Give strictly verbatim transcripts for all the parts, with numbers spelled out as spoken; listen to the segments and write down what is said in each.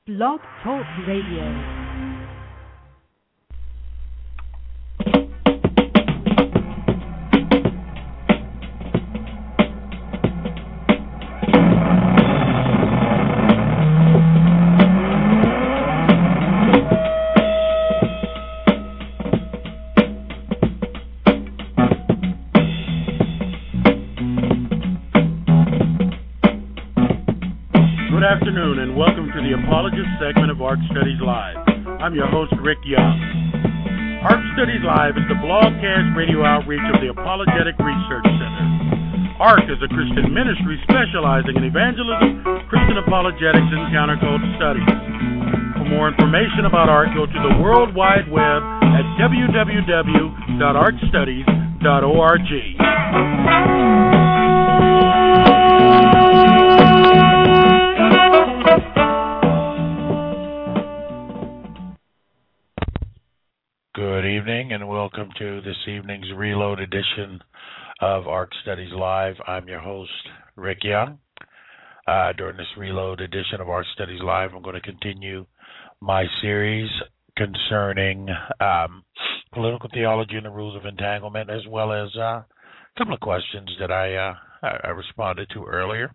Blog Talk Radio. Good afternoon and welcome to the Apologist segment of Ark Studies Live. I'm your host, Rick Young. Ark Studies Live is the blogcast radio outreach of the Apologetic Research Center. Ark is a Christian ministry specializing in evangelism, Christian apologetics, and counterculture studies. For more information about Ark, go to the World Wide Web at w w w dot ark studies dot org. Good evening and welcome to this evening's Reload edition of Ark Studies Live. I'm your host, Rick Young. Uh, during this Reload edition of Ark Studies Live, I'm going to continue my series concerning um, political theology and the rules of entanglement, as well as uh, a couple of questions that I, uh, I responded to earlier.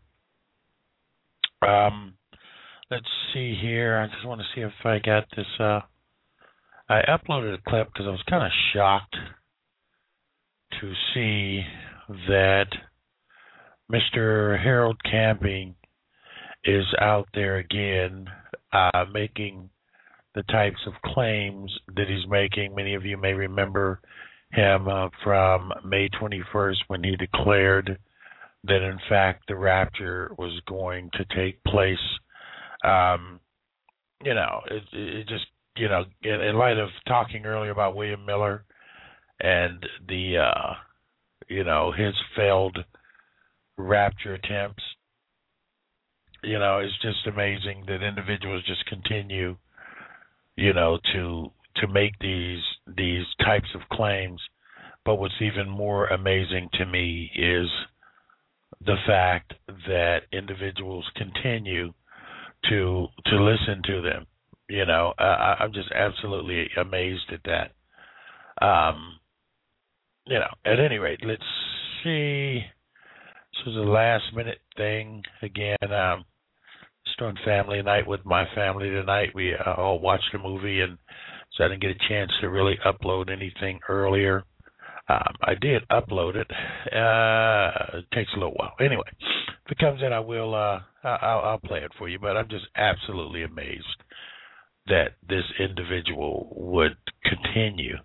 Um, let's see here. I just want to see if I got this... Uh, I uploaded a clip because I was kind of shocked to see that Mister Harold Camping is out there again uh, making the types of claims that he's making. Many of you may remember him uh, from May twenty-first when he declared that, in fact, the rapture was going to take place. Um, you know, it, it just... You know, in, in light of talking earlier about William Miller and the, uh, you know, his failed rapture attempts, you know, it's just amazing that individuals just continue, you know, to to make these these types of claims. But what's even more amazing to me is the fact that individuals continue to to listen to them. You know, uh, I'm just absolutely amazed at that. Um, you know, at any rate, let's see. This was a last-minute thing. Again, um, just doing family night with my family tonight. We uh, all watched a movie, and so I didn't get a chance to really upload anything earlier. Um, I did upload it. Uh, it takes a little while. Anyway, if it comes in, I will. Uh, I'll, I'll play it for you. But I'm just absolutely amazed that this individual would continue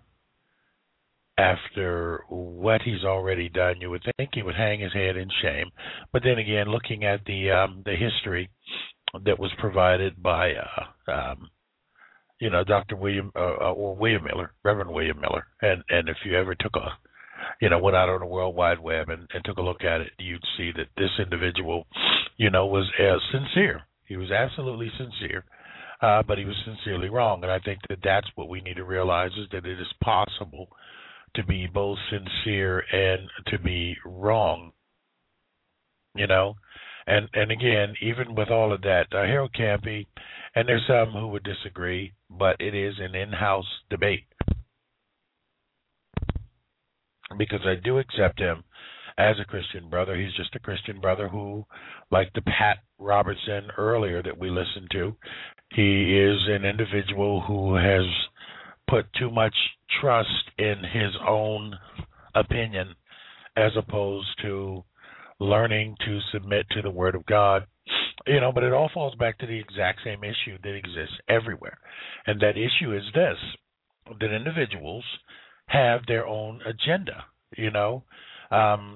after what he's already done. You would think he would hang his head in shame. But then again, looking at the um, the history that was provided by, uh, um, you know, Doctor William, uh, or William Miller, Reverend William Miller, and, and if you ever took a, you know, went out on the World Wide Web and, and took a look at it, you'd see that this individual, you know, was uh, sincere. He was absolutely sincere. Uh, but he was sincerely wrong, and I think that that's what we need to realize, is that it is possible to be both sincere and to be wrong, you know. And and again, even with all of that, uh, Harold Camping, and there's some who would disagree, but it is an in-house debate, because I do accept him as a Christian brother. He's just a Christian brother who, like the Pat Robertson earlier that we listened to, he is an individual who has put too much trust in his own opinion as opposed to learning to submit to the Word of God. You know, but it all falls back to the exact same issue that exists everywhere. And that issue is this, that individuals have their own agenda, you know. Um,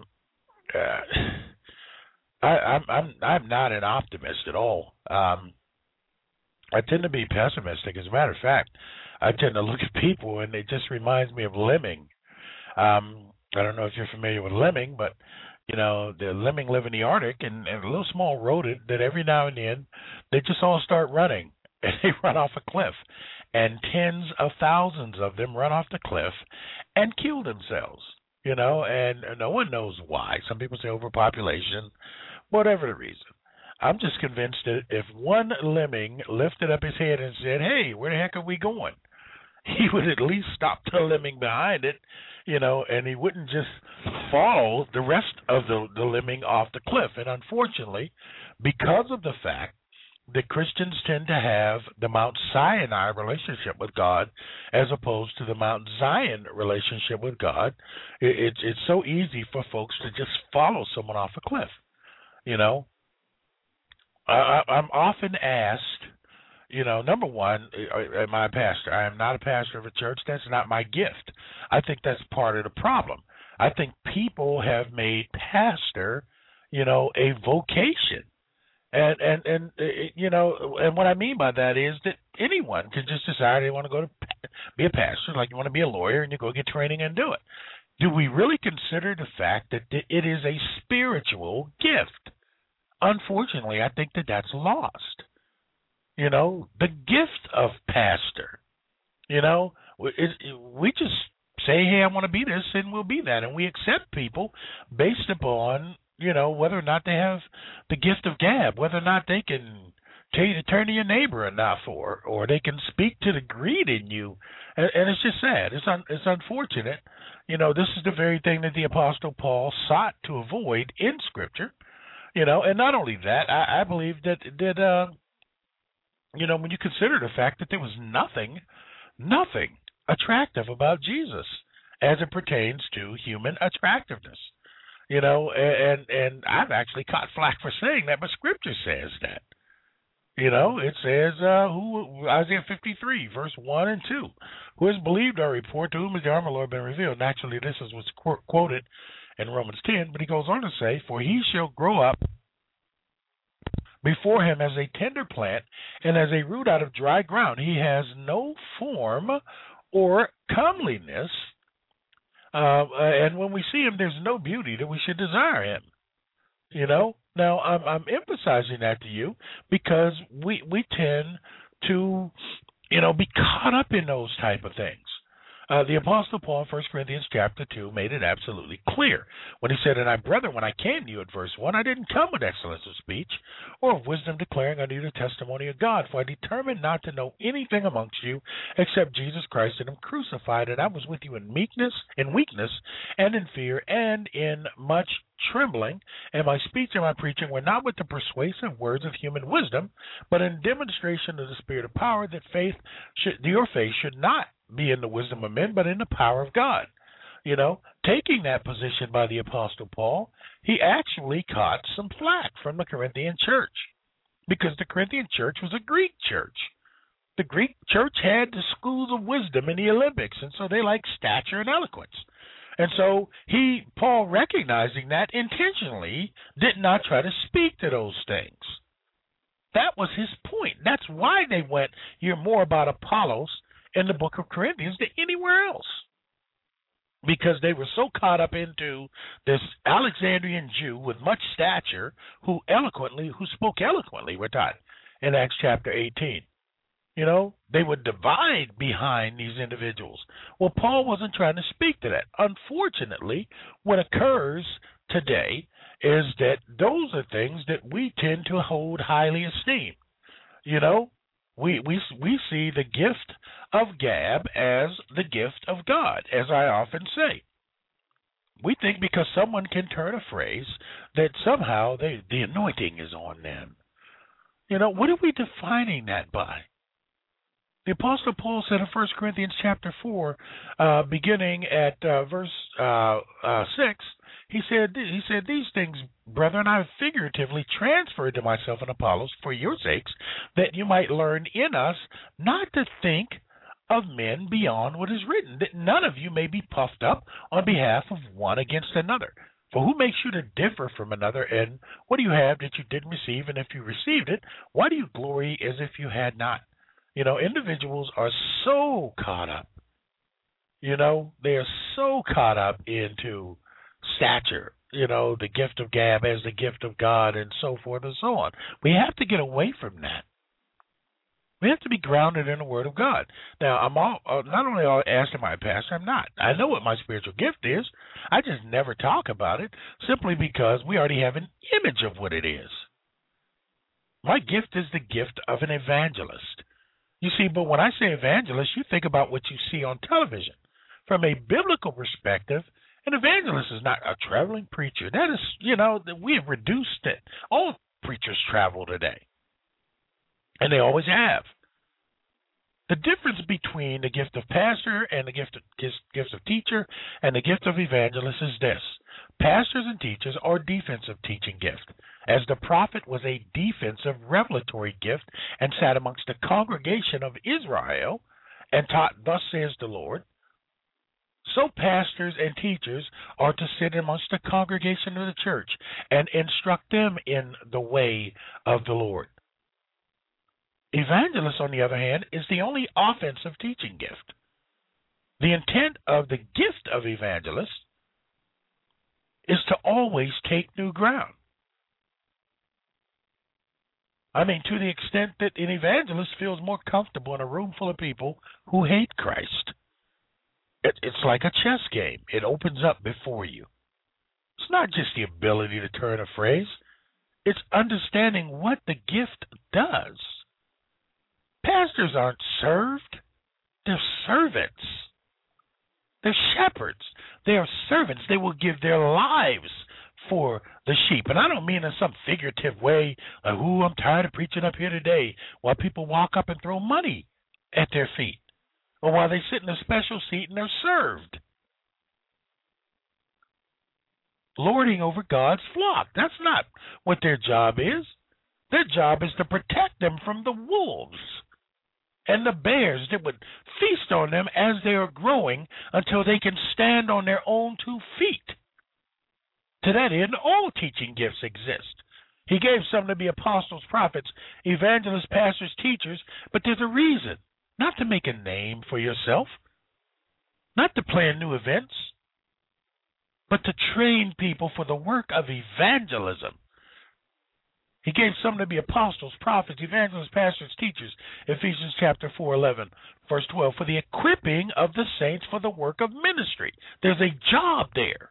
uh, I, I'm, I'm, I'm not an optimist at all. Um, I tend to be pessimistic. As a matter of fact, I tend to look at people, and it just reminds me of lemming. Um, I don't know if you're familiar with lemming, but, you know, the lemming live in the Arctic, and, and a little small rodent that every now and then they just all start running, and they run off a cliff. And tens of thousands of them run off the cliff and kill themselves, you know, and no one knows why. Some people say overpopulation, whatever the reason. I'm just convinced that if one lemming lifted up his head and said, "Hey, where the heck are we going?" he would at least stop the lemming behind it, you know, and he wouldn't just follow the rest of the, the lemming off the cliff. And unfortunately, because of the fact that Christians tend to have the Mount Sinai relationship with God as opposed to the Mount Zion relationship with God, it, it's it's so easy for folks to just follow someone off a cliff. You know, I, I'm often asked, you know, number one, am I a pastor? I am not a pastor of a church. That's not my gift. I think that's part of the problem. I think people have made pastor, you know, a vocation. And, and, and you know, and what I mean by that is that anyone can just decide they want to go to be a pastor, like you want to be a lawyer, and you go get training and do it. Do we really consider the fact that it is a spiritual gift? Unfortunately, I think that that's lost. You know, the gift of pastor. You know, it, it, we just say, hey, I want to be this, and we'll be that. And we accept people based upon, you know, whether or not they have the gift of gab, whether or not they can tell you to turn to your neighbor enough, or, or they can speak to the greed in you. And, and it's just sad. It's un, it's unfortunate. You know, this is the very thing that the Apostle Paul sought to avoid in Scripture. You know, and not only that, I, I believe that, that uh, you know, when you consider the fact that there was nothing, nothing attractive about Jesus as it pertains to human attractiveness. You know, and and I've actually caught flack for saying that, but Scripture says that. You know, it says, uh, who Isaiah fifty-three, verse one and two, who has believed our report, to whom has the arm of the Lord been revealed? Naturally, this is what's qu- quoted in Romans ten, but he goes on to say, for he shall grow up before him as a tender plant and as a root out of dry ground. He has no form or comeliness, uh, and when we see him, there's no beauty that we should desire him. You know, now I'm, I'm emphasizing that to you because we we tend to, you know, be caught up in those type of things. Uh, the Apostle Paul in First Corinthians chapter two made it absolutely clear when he said, and I, brethren, when I came to you at verse one, I didn't come with excellence of speech or of wisdom declaring unto you the testimony of God, for I determined not to know anything amongst you except Jesus Christ and him crucified, and I was with you in meekness, in weakness, and in fear, and in much trembling, and my speech and my preaching were not with the persuasive words of human wisdom, but in demonstration of the Spirit of power, that faith should, your faith should not be in the wisdom of men, but in the power of God. You know, taking that position by the Apostle Paul, he actually caught some flack from the Corinthian church because the Corinthian church was a Greek church. The Greek church had the schools of wisdom in the Olympics, and so they liked stature and eloquence. And so he, Paul, recognizing that, intentionally did not try to speak to those things. That was his point. That's why they went, hear more about Apollos in the book of Corinthians than anywhere else, because they were so caught up into this Alexandrian Jew with much stature who eloquently, who spoke eloquently, we're taught in Acts chapter eighteen. You know, they would divide behind these individuals. Well, Paul wasn't trying to speak to that. Unfortunately, what occurs today is that those are things that we tend to hold highly esteemed. You know, We we we see the gift of gab as the gift of God, as I often say. We think because someone can turn a phrase that somehow they, the anointing is on them. You know, what are we defining that by? The Apostle Paul said in First Corinthians chapter four, uh, beginning at uh, verse uh, uh, six, he said, he said, these things, brethren, I have figuratively transferred to myself and Apollos for your sakes, that you might learn in us not to think of men beyond what is written, that none of you may be puffed up on behalf of one against another. For who makes you to differ from another? And what do you have that you didn't receive? And if you received it, why do you glory as if you had not? You know, individuals are so caught up. You know, they are so caught up into stature, you know, the gift of gab as the gift of God, and so forth and so on. We have to get away from that. We have to be grounded in the Word of God. Now, I'm all, uh, not only asked am I a pastor, I'm not. I know what my spiritual gift is. I just never talk about it simply because we already have an image of what it is. My gift is the gift of an evangelist. You see, but when I say evangelist, you think about what you see on television. From a biblical perspective, an evangelist is not a traveling preacher. That is, you know, we have reduced it. All preachers travel today, and they always have. The difference between the gift of pastor and the gift of, gift of teacher and the gift of evangelist is this. Pastors and teachers are defensive teaching gifts, as the prophet was a defensive revelatory gift and sat amongst the congregation of Israel and taught, thus says the Lord. So pastors and teachers are to sit amongst the congregation of the church and instruct them in the way of the Lord. Evangelist, on the other hand, is the only offensive teaching gift. The intent of the gift of evangelist is to always take new ground. I mean, to the extent that an evangelist feels more comfortable in a room full of people who hate Christ. It, it's like a chess game. It opens up before you. It's not just the ability to turn a phrase. It's understanding what the gift does. Pastors aren't served. They're servants. They're shepherds. They are servants. They will give their lives for the sheep. And I don't mean in some figurative way, like, ooh, I'm tired of preaching up here today, while people walk up and throw money at their feet, or while they sit in a special seat and they're served. Lording over God's flock. That's not what their job is. Their job is to protect them from the wolves and the bears that would feast on them as they are growing until they can stand on their own two feet. To that end, all teaching gifts exist. He gave some to be apostles, prophets, evangelists, pastors, teachers, but there's a reason. Not to make a name for yourself, not to plan new events, but to train people for the work of evangelism. He gave some to be apostles, prophets, evangelists, pastors, teachers. Ephesians chapter four, eleven, verse twelve, for the equipping of the saints for the work of ministry. There's a job there.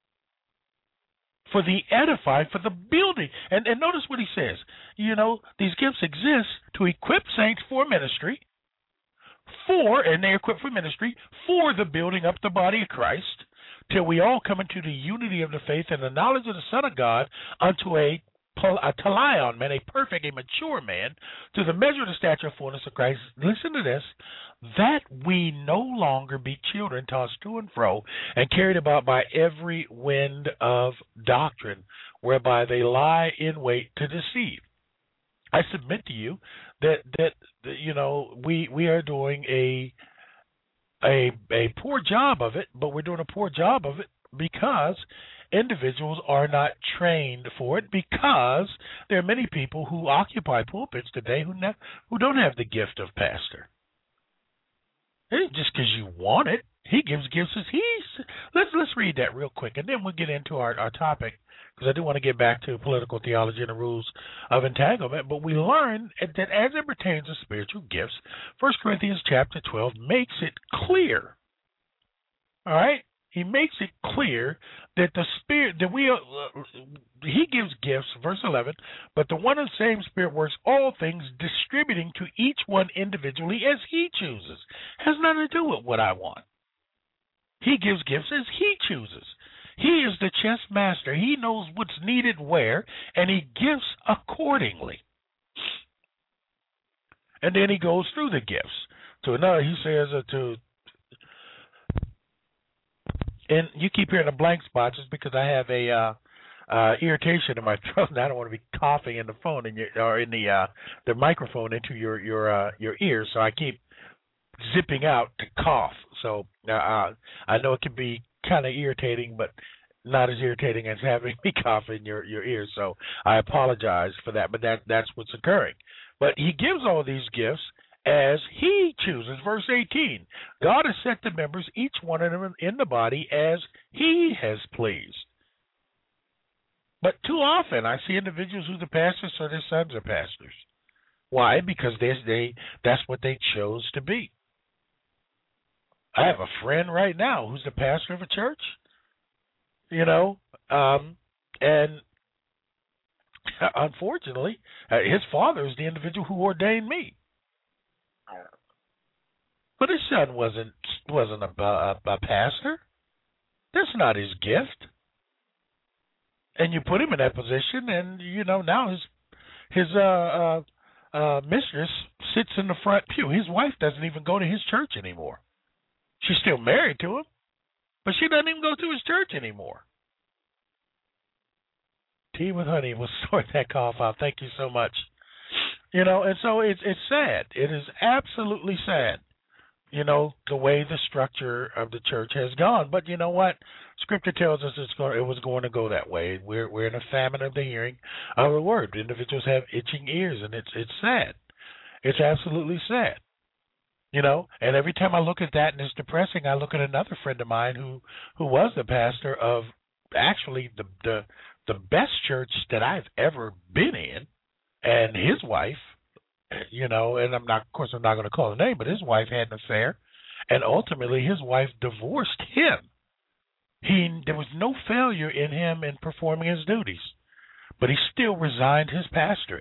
For the edifying, for the building. And, and notice what he says. You know, these gifts exist to equip saints for ministry, for, and they're equipped for ministry, for the building up the body of Christ, till we all come into the unity of the faith and the knowledge of the Son of God, unto a a talion, man, a perfect, a mature man, to the measure of the stature of fullness of Christ. Listen to this, that we no longer be children tossed to and fro and carried about by every wind of doctrine, whereby they lie in wait to deceive. I submit to you that that, that you know we we are doing a a a poor job of it, but we're doing a poor job of it because individuals are not trained for it, because there are many people who occupy pulpits today who ne- who don't have the gift of pastor. It ain't just because you want it. He gives gifts as he's. Let's let's read that real quick, and then we'll get into our, our topic, because I do want to get back to political theology and the rules of entanglement. But we learn that as it pertains to spiritual gifts, First Corinthians chapter twelve makes it clear. All right. He makes it clear that the Spirit, that we, uh, he gives gifts, verse eleven, but the one and same Spirit works all things, distributing to each one individually as he chooses. Has nothing to do with what I want. He gives gifts as he chooses. He is the chess master. He knows what's needed where, and he gives accordingly. And then he goes through the gifts. To another, he says uh, to And you keep hearing a blank spot just because I have a uh, uh, irritation in my throat, and I don't want to be coughing in the phone in your, or in the uh, the microphone into your your uh, your ears. So I keep zipping out to cough. So uh, I know it can be kind of irritating, but not as irritating as having me cough in your, your ears. So I apologize for that, but that that's what's occurring. But he gives all these gifts as he chooses. Verse eighteen, God has set the members, each one of them in the body, as he has pleased. But too often I see individuals who the pastors or their sons are pastors. Why? Because they, they that's what they chose to be. I have a friend right now who's the pastor of a church, you know, um, and Unfortunately, uh, his father is the individual who ordained me. But his son wasn't wasn't a, a, a pastor. That's not his gift. And you put him in that position, and you know now his his uh, uh, uh, mistress sits in the front pew. His wife doesn't even go to his church anymore. She's still married to him, but she doesn't even go to his church anymore. Tea with honey will sort that cough out. Thank you so much. You know, and so it's it's sad. It is absolutely sad. You know, the way the structure of the church has gone. But you know what? Scripture tells us it's going, it was going to go that way. We're we're in a famine of the hearing of the word. Individuals have itching ears, and it's it's sad. It's absolutely sad. You know, and every time I look at that and it's depressing, I look at another friend of mine who, who was the pastor of actually the the the best church that I've ever been in, and his wife. You know, and I'm not, of course, I'm not going to call the name, but his wife had an affair, and ultimately his wife divorced him. He there was no failure in him in performing his duties, but he still resigned his pastorate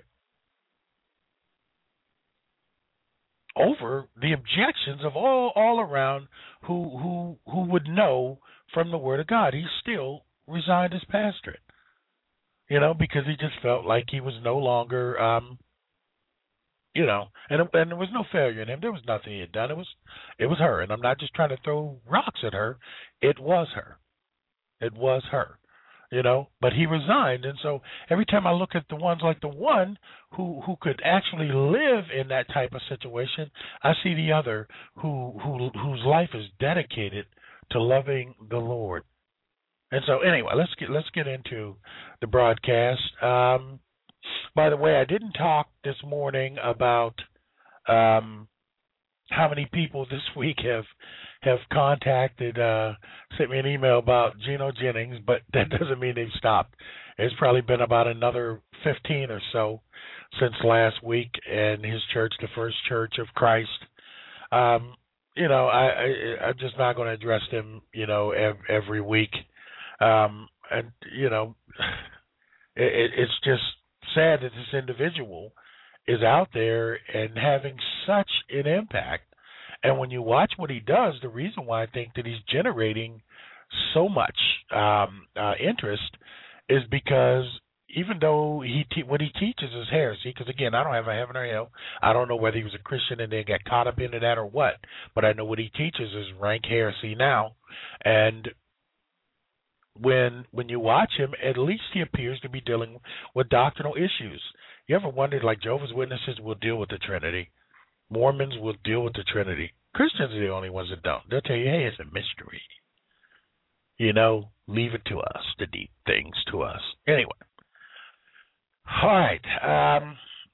over the objections of all all around who who who would know from the Word of God. He still resigned his pastorate, you know, because he just felt like he was no longer. Um, You know, and and there was no failure in him. There was nothing he had done. It was, it was her, and I'm not just trying to throw rocks at her. It was her. It was her. You know, but he resigned, and so every time I look at the ones like the one who who could actually live in that type of situation, I see the other who who whose life is dedicated to loving the Lord. And so anyway, let's get let's get into the broadcast. Um, By the way, I didn't talk this morning about um, how many people this week have have contacted, uh, sent me an email about Gino Jennings, but that doesn't mean they've stopped. It's probably been about another fifteen or so since last week, and his church, the First Church of Christ. Um, you know, I, I, I'm just not going to address them, you know, every, every week. Um, and, you know, it, it's just sad that this individual is out there and having such an impact. And when you watch what he does, the reason why I think that he's generating so much um, uh, interest is because even though he te- what he teaches is heresy, because again, I don't have a heaven or hell. I don't know whether he was a Christian and then got caught up into that or what, but I know what he teaches is rank heresy now. And When when you watch him, at least he appears to be dealing with doctrinal issues. You ever wondered, like Jehovah's Witnesses will deal with the Trinity, Mormons will deal with the Trinity. Christians are the only ones that don't. They'll tell you, hey, it's a mystery. You know, leave it to us, the deep things to us. Anyway, all right. Um,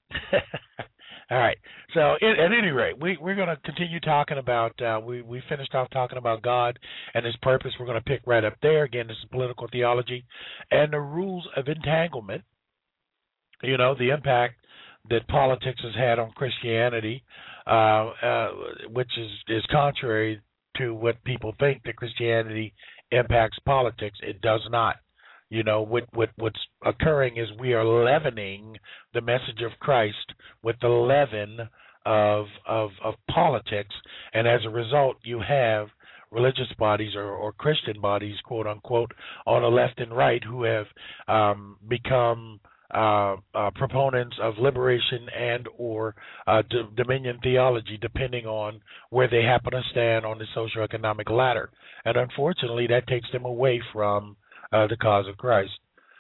all right. So at, at any rate, we, we're going to continue talking about, uh, we, we finished off talking about God and his purpose. We're going to pick right up there. Again, this is political theology and the rules of entanglement, you know, the impact that politics has had on Christianity, uh, uh, which is, is contrary to what people think that Christianity impacts politics. It does not. You know, what, what what's occurring is we are leavening the message of Christ with the leaven of of of politics, and as a result, you have religious bodies or, or Christian bodies, quote unquote, on the left and right who have um, become uh, uh, proponents of liberation and or uh, d- dominion theology, depending on where they happen to stand on the socioeconomic ladder, and unfortunately, that takes them away from Uh, the cause of Christ.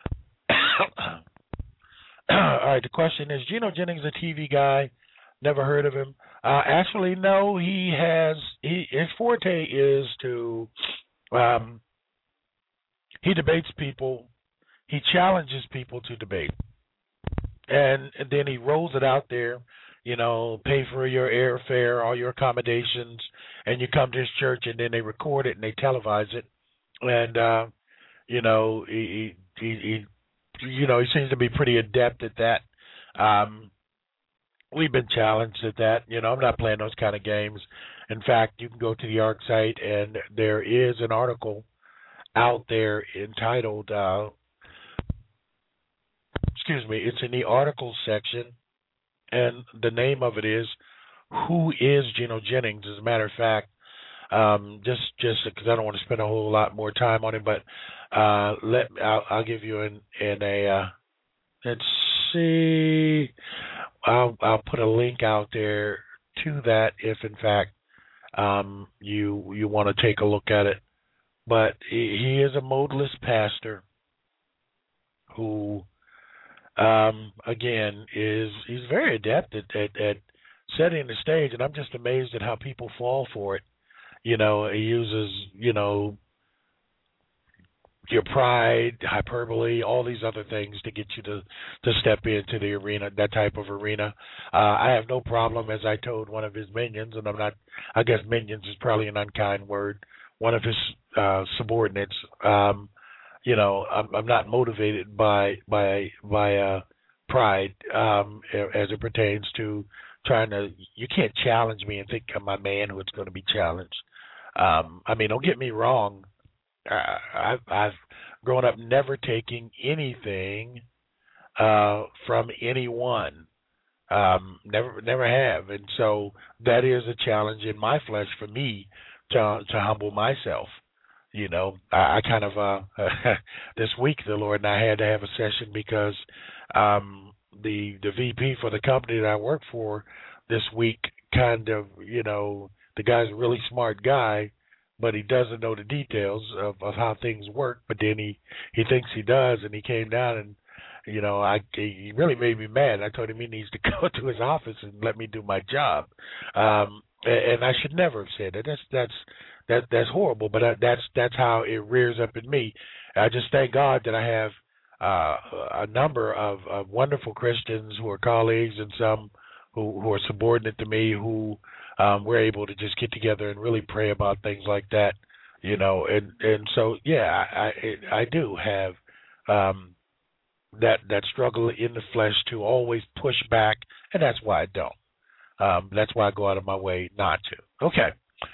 All right, the question is, Gino Jennings a T V guy? Never heard of him. Uh, actually, no, he has, he, his forte is to, um, he debates people, he challenges people to debate. And, and then he rolls it out there, you know, pay for your airfare, all your accommodations, and you come to his church and then they record it and they televise it. And, uh, You know, he, he, he, you know, he seems to be pretty adept at that. Um, we've been challenged at that. You know, I'm not playing those kind of games. In fact, you can go to the ARC site, and there is an article out there entitled uh, excuse me, it's in the articles section, and the name of it is "Who is Geno Jennings?" As a matter of fact, um, just just because I don't want to spend a whole lot more time on it, but uh, let I'll, I'll give you an, an a uh, let's see, I'll I'll put a link out there to that if in fact um, you you want to take a look at it. But he, he is a modalist pastor who, um, again, is he's very adept at, at, at setting the stage, and I'm just amazed at how people fall for it. You know, he uses, you know, your pride, hyperbole, all these other things to get you to, to step into the arena, that type of arena. Uh, I have no problem, as I told one of his minions, and I'm not, I guess minions is probably an unkind word, one of his uh, subordinates, um, you know, I'm, I'm not motivated by by by uh, pride um, as it pertains to trying to. You can't challenge me and think I'm a man who is going to be challenged. Um, I mean, don't get me wrong. I, I've, I've grown up never taking anything uh, from anyone. Um, never, never have, and so that is a challenge in my flesh for me to to humble myself. You know, I, I kind of uh, this week the Lord and I had to have a session because um, the the V P for the company that I work for this week kind of, you know, the guy's a really smart guy, but he doesn't know the details of, of how things work. But then he, he thinks he does, and he came down and, you know, I he really made me mad. I told him he needs to go to his office and let me do my job. Um, and, and I should never have said that. That's that's that that's horrible. But I, that's that's how it rears up in me. I just thank God that I have uh, a number of, of wonderful Christians who are colleagues and some who, who are subordinate to me who um, we're able to just get together and really pray about things like that. You know, and and so yeah, I I, I do have. Um, that that struggle in the flesh to always push back, and that's why I don't. Um, that's why I go out of my way not to. Okay.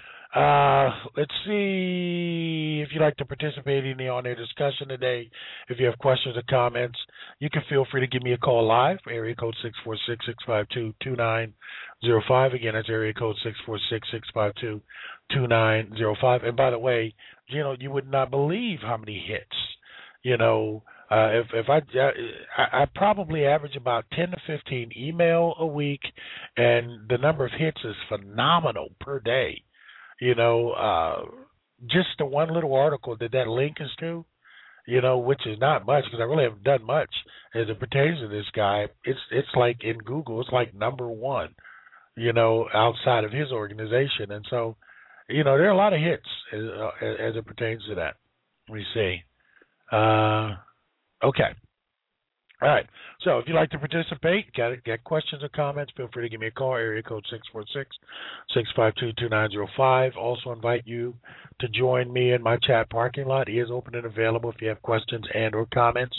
Uh, let's see if you'd like to participate in the on-air discussion today. If you have questions or comments, you can feel free to give me a call live. Area code six four six, six five two, two nine zero five. Again, that's area code six four six, six five two, two nine zero five. And by the way, you know, you would not believe how many hits, you know, Uh, if if I, I I probably average about ten to fifteen email a week, and the number of hits is phenomenal per day. You know, uh, just the one little article that that link is to, you know, which is not much because I really haven't done much as it pertains to this guy. It's it's like in Google, it's like number one, you know, outside of his organization, and so, you know, there are a lot of hits as, uh, as it pertains to that. Let me see. Uh, Okay. All right. So if you'd like to participate, got got questions or comments, feel free to give me a call, area code six four six, six five two, two nine zero five. Also invite you to join me in my chat parking lot. It is open and available if you have questions and or comments.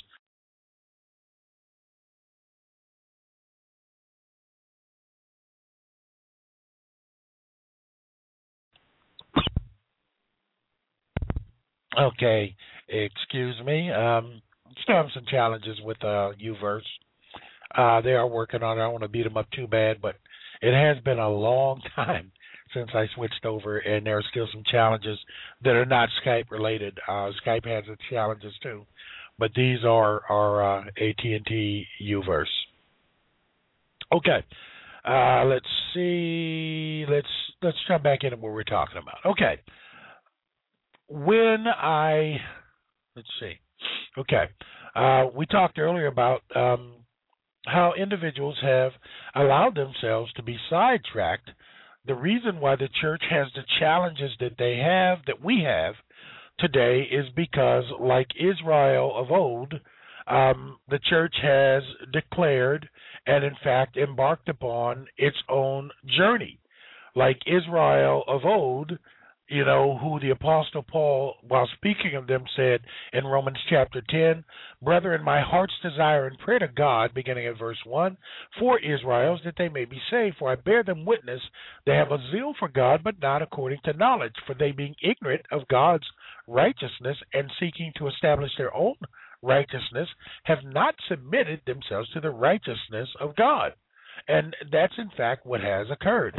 Okay. Excuse me. Um, still having some challenges with uh, UVerse. Uh, they are working on it. I don't want to beat them up too bad, but it has been a long time since I switched over, and there are still some challenges that are not Skype related. Uh, Skype has its challenges too, but these are are uh, A T and T UVerse. Okay, uh, let's see. Let's let's jump back into what we're talking about. Okay, when I let's see. Okay, uh, we talked earlier about. Um, how individuals have allowed themselves to be sidetracked. The reason why the church has the challenges that they have, that we have today, is because, like Israel of old, um, the church has declared and, in fact, embarked upon its own journey. Like Israel of old, you know, who the Apostle Paul, while speaking of them, said in Romans chapter ten, "Brethren, my heart's desire and prayer to God," beginning at verse one, "for Israel is that they may be saved. For I bear them witness, they have a zeal for God, but not according to knowledge. For they being ignorant of God's righteousness and seeking to establish their own righteousness have not submitted themselves to the righteousness of God. And that's, in fact, what has occurred.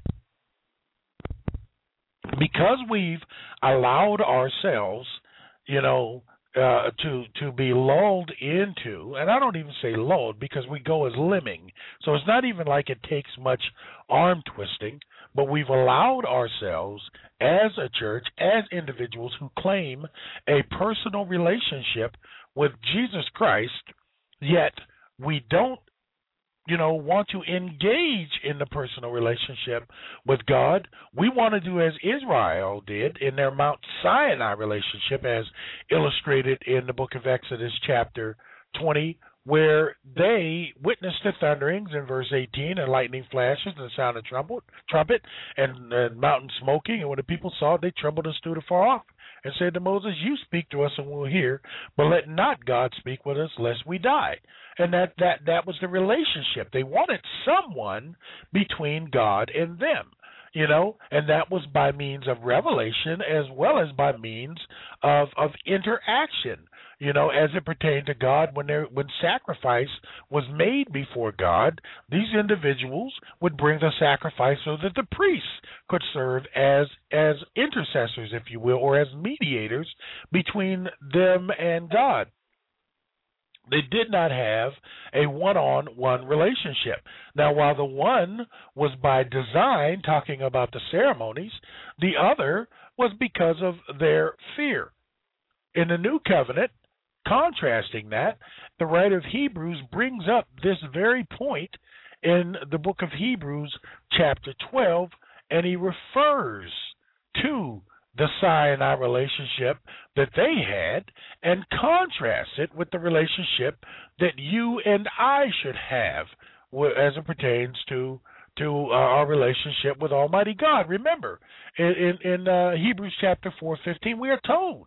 Because we've allowed ourselves, you know, uh, to to be lulled into, and I don't even say lulled because we go as lemming. So it's not even like it takes much arm twisting, but we've allowed ourselves as a church, as individuals who claim a personal relationship with Jesus Christ, yet we don't, you know, want to engage in the personal relationship with God. We want to do as Israel did in their Mount Sinai relationship, as illustrated in the book of Exodus chapter twenty, where they witnessed the thunderings in verse eighteen and lightning flashes and the sound of trumpet, trumpet and, and mountain smoking. And when the people saw it, they trembled and stood afar off and said to Moses, "You speak to us and we'll hear, but let not God speak with us, lest we die." And that, that, that was the relationship. They wanted someone between God and them, you know, and that was by means of revelation as well as by means of, of interaction, you know, as it pertained to God. When there, when sacrifice was made before God, these individuals would bring the sacrifice so that the priests could serve as as intercessors, if you will, or as mediators between them and God. They did not have a one-on-one relationship. Now, while the one was by design, talking about the ceremonies, the other was because of their fear. In the New Covenant, contrasting that, the writer of Hebrews brings up this very point in the book of Hebrews, chapter twelve, and he refers to the Sinai relationship that they had and contrasts it with the relationship that you and I should have as it pertains to to uh, our relationship with Almighty God. Remember, in, in, in uh, Hebrews chapter four fifteen, we are told,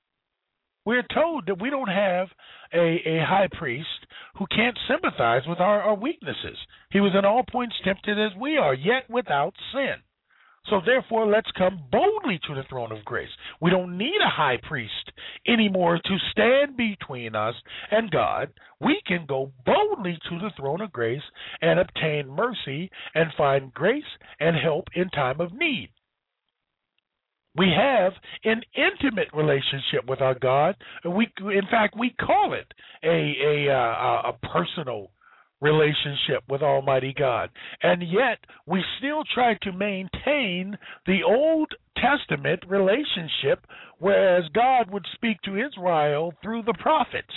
we are told that we don't have a, a high priest who can't sympathize with our, our weaknesses. He was in all points tempted as we are, yet without sin. So therefore, let's come boldly to the throne of grace. We don't need a high priest anymore to stand between us and God. We can go boldly to the throne of grace and obtain mercy and find grace and help in time of need. We have an intimate relationship with our God. We, in fact, we call it a a, a, a personal relationship with Almighty God. And yet, we still try to maintain the Old Testament relationship, whereas God would speak to Israel through the prophets.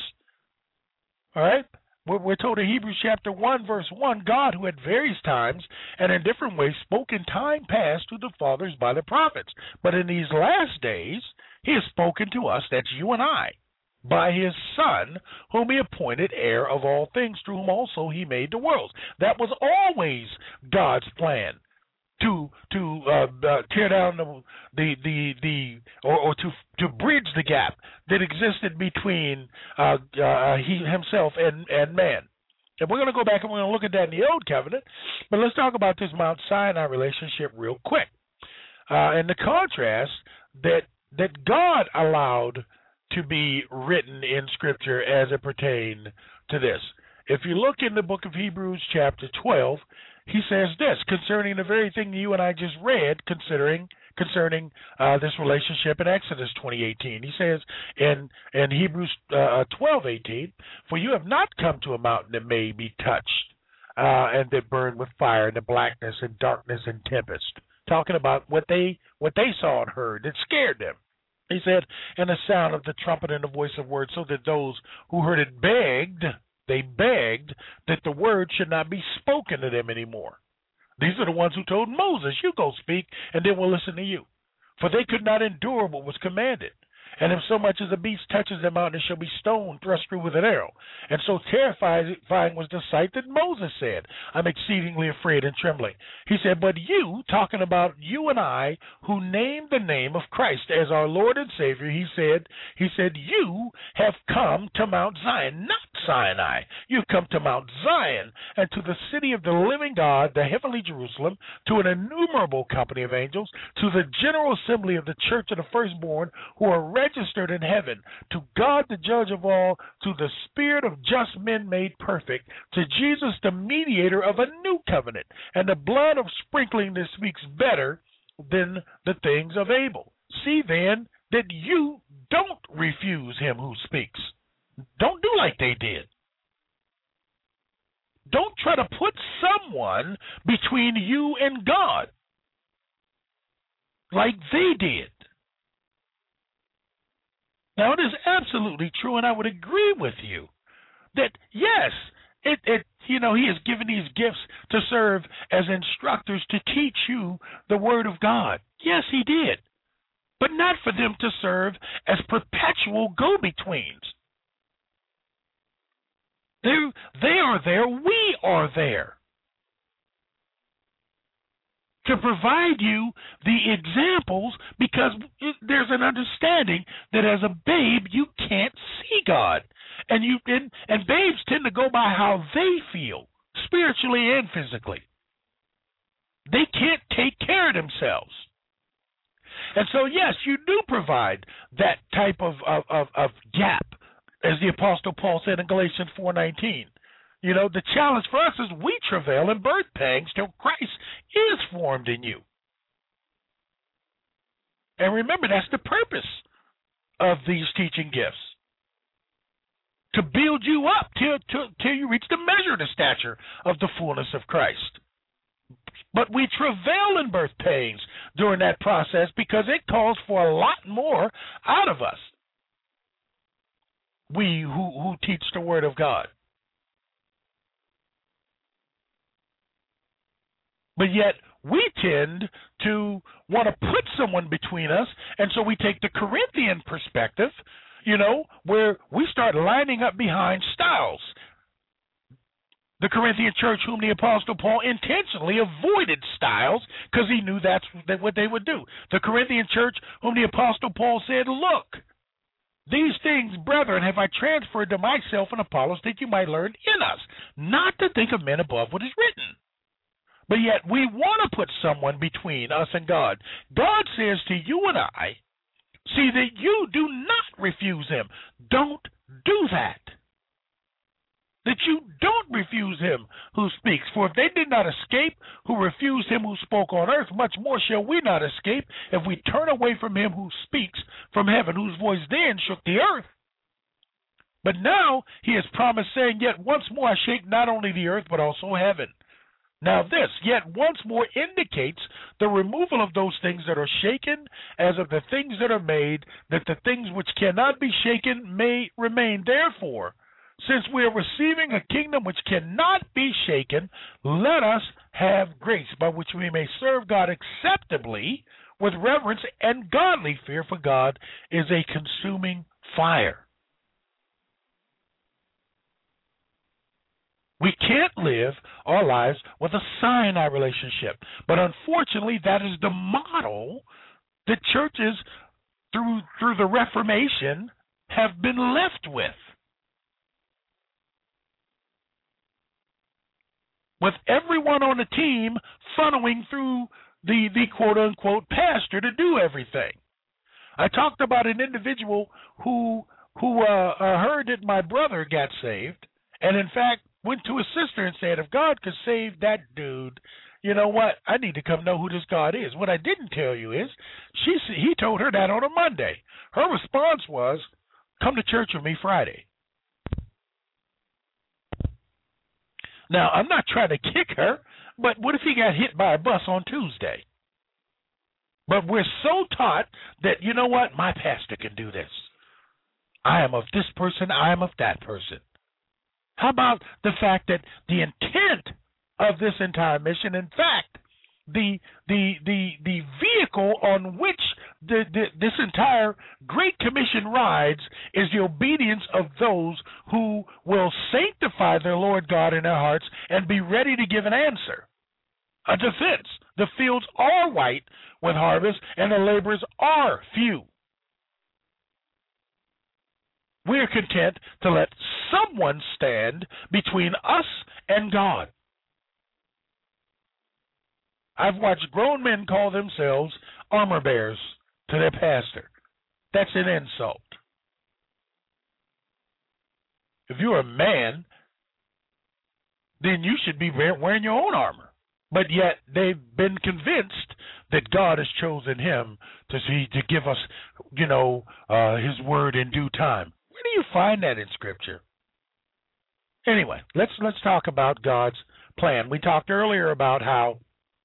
All right? We're told in Hebrews chapter one, verse one, God, who at various times and in different ways spoke in time past to the fathers by the prophets, but in these last days, he has spoken to us, that's you and I, by his Son, whom he appointed heir of all things, through whom also he made the worlds. That was always God's plan, to to uh, uh, tear down the the the, the or, or to to bridge the gap that existed between uh, uh, he himself and and man. And we're going to go back and we're going to look at that in the Old Covenant, but let's talk about this Mount Sinai relationship real quick, uh, and the contrast that that God allowed to be written in Scripture as it pertained to this. If you look in the book of Hebrews chapter twelve, he says this concerning the very thing you and I just read, considering concerning uh, this relationship in Exodus twenty eighteen. He says in in Hebrews uh, twelve eighteen, "For you have not come to a mountain that may be touched, uh, and that burned with fire, and the blackness and darkness and tempest." Talking about what they what they saw and heard that scared them. He said, "And the sound of the trumpet and the voice of words, so that those who heard it begged, they begged that the word should not be spoken to them anymore." These are the ones who told Moses, "You go speak, and then we'll listen to you." For they could not endure what was commanded. And if so much as a beast touches the mountain, it shall be stoned, thrust through with an arrow. And so terrifying was the sight that Moses said, "I'm exceedingly afraid and trembling." He said, "But you," talking about you and I, who named the name of Christ as our Lord and Savior, he said, he said, "You have come to Mount Zion," not Sinai. "You've come to Mount Zion and to the city of the living God, the heavenly Jerusalem, to an innumerable company of angels, to the general assembly of the church of the firstborn who are registered in heaven, to God the judge of all, to the Spirit of just men made perfect, to Jesus the mediator of a new covenant, and the blood of sprinkling that speaks better than the things of Abel. See then that you don't refuse him who speaks. Don't do like they did. Don't try to put someone between you and God like they did. Now, it is absolutely true, and I would agree with you, that yes, it, it you know, he has given these gifts to serve as instructors to teach you the Word of God. Yes, he did. But not for them to serve as perpetual go-betweens. They're, they are there, we are there, to provide you the examples, because there's an understanding that as a babe you can't see God, and you and, and babes tend to go by how they feel spiritually and physically. They can't take care of themselves, and so yes, you do provide that type of of, of, of gap, as the Apostle Paul said in Galatians four nineteen. You know, the challenge for us is we travail in birth pangs till Christ is formed in you. And remember, that's the purpose of these teaching gifts, to build you up till, till, till you reach the measure of the stature of the fullness of Christ. But we travail in birth pains during that process because it calls for a lot more out of us, we who, who teach the Word of God. But yet we tend to want to put someone between us, and so we take the Corinthian perspective, you know, where we start lining up behind styles. The Corinthian church, whom the Apostle Paul intentionally avoided styles because he knew that's what they would do. The Corinthian church, whom the Apostle Paul said, look, these things, brethren, have I transferred to myself and Apollos that you might learn in us, not to think of men above what is written. But yet we want to put someone between us and God. God says to you and I, see that you do not refuse him. Don't do that. That you don't refuse him who speaks. For if they did not escape who refused him who spoke on earth, much more shall we not escape if we turn away from him who speaks from heaven, whose voice then shook the earth. But now he has promised, saying, yet once more I shake not only the earth, but also heaven. Now this, yet once more, indicates the removal of those things that are shaken, as of the things that are made, that the things which cannot be shaken may remain. Therefore, since we are receiving a kingdom which cannot be shaken, let us have grace by which we may serve God acceptably with reverence and godly fear, for God is a consuming fire. We can't live our lives with a Sinai relationship. But unfortunately, that is the model that churches through through the Reformation have been left with. With everyone on the team funneling through the, the quote-unquote pastor to do everything. I talked about an individual who, who uh, uh, heard that my brother got saved, and in fact, went to his sister and said, if God could save that dude, you know what? I need to come know who this God is. What I didn't tell you is, she he told her that on a Monday. Her response was, come to church with me Friday. Now, I'm not trying to kick her, but what if he got hit by a bus on Tuesday? But we're so taught that, you know what? My pastor can do this. I am of this person. I am of that person. How about the fact that the intent of this entire mission, in fact, the the the the vehicle on which the, the, this entire Great Commission rides is the obedience of those who will sanctify their Lord God in their hearts and be ready to give an answer, a defense. The fields are white with harvest, and the laborers are few. We are content to let someone stand between us and God. I've watched grown men call themselves armor bearers to their pastor. that's an insult. If you're a man, then you should be wearing your own armor. But yet they've been convinced that God has chosen him to see to give us, you know, uh, his word in due time. Where do you find that in Scripture? Anyway, let's let's talk about God's plan. We talked earlier about how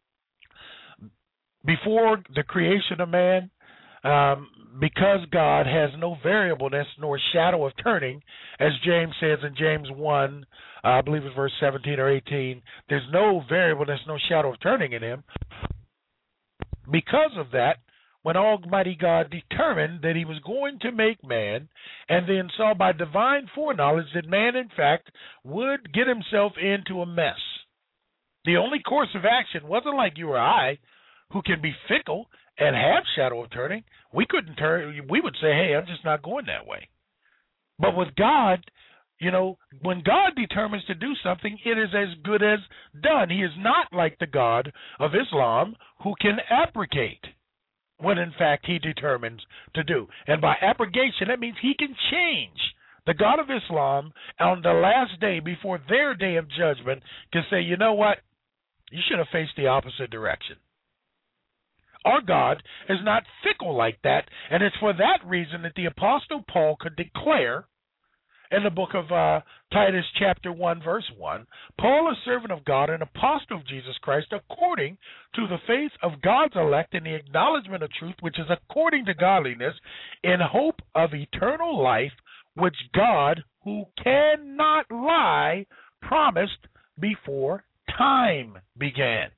before the creation of man, um, because God has no variableness nor shadow of turning, as James says in James one, uh, I believe it's verse seventeen or eighteen, there's no variableness, no shadow of turning in him. Because of that, when Almighty God determined that he was going to make man, and then saw by divine foreknowledge that man, in fact, would get himself into a mess. The only course of action wasn't like you or I, who can be fickle and have shadow of turning. We couldn't turn. We would say, hey, I'm just not going that way. But with God, you know, when God determines to do something, it is as good as done. He is not like the God of Islam who can abrogate when, in fact, he determines to do. And by abrogation, that means he can change. The God of Islam, on the last day before their day of judgment, can say, you know what? You should have faced the opposite direction. Our God is not fickle like that, and it's for that reason that the Apostle Paul could declare in the book of uh, Titus chapter one, verse one, Paul, a servant of God and apostle of Jesus Christ, according to the faith of God's elect and the acknowledgement of truth, which is according to godliness, in hope of eternal life, which God, who cannot lie, promised before time began.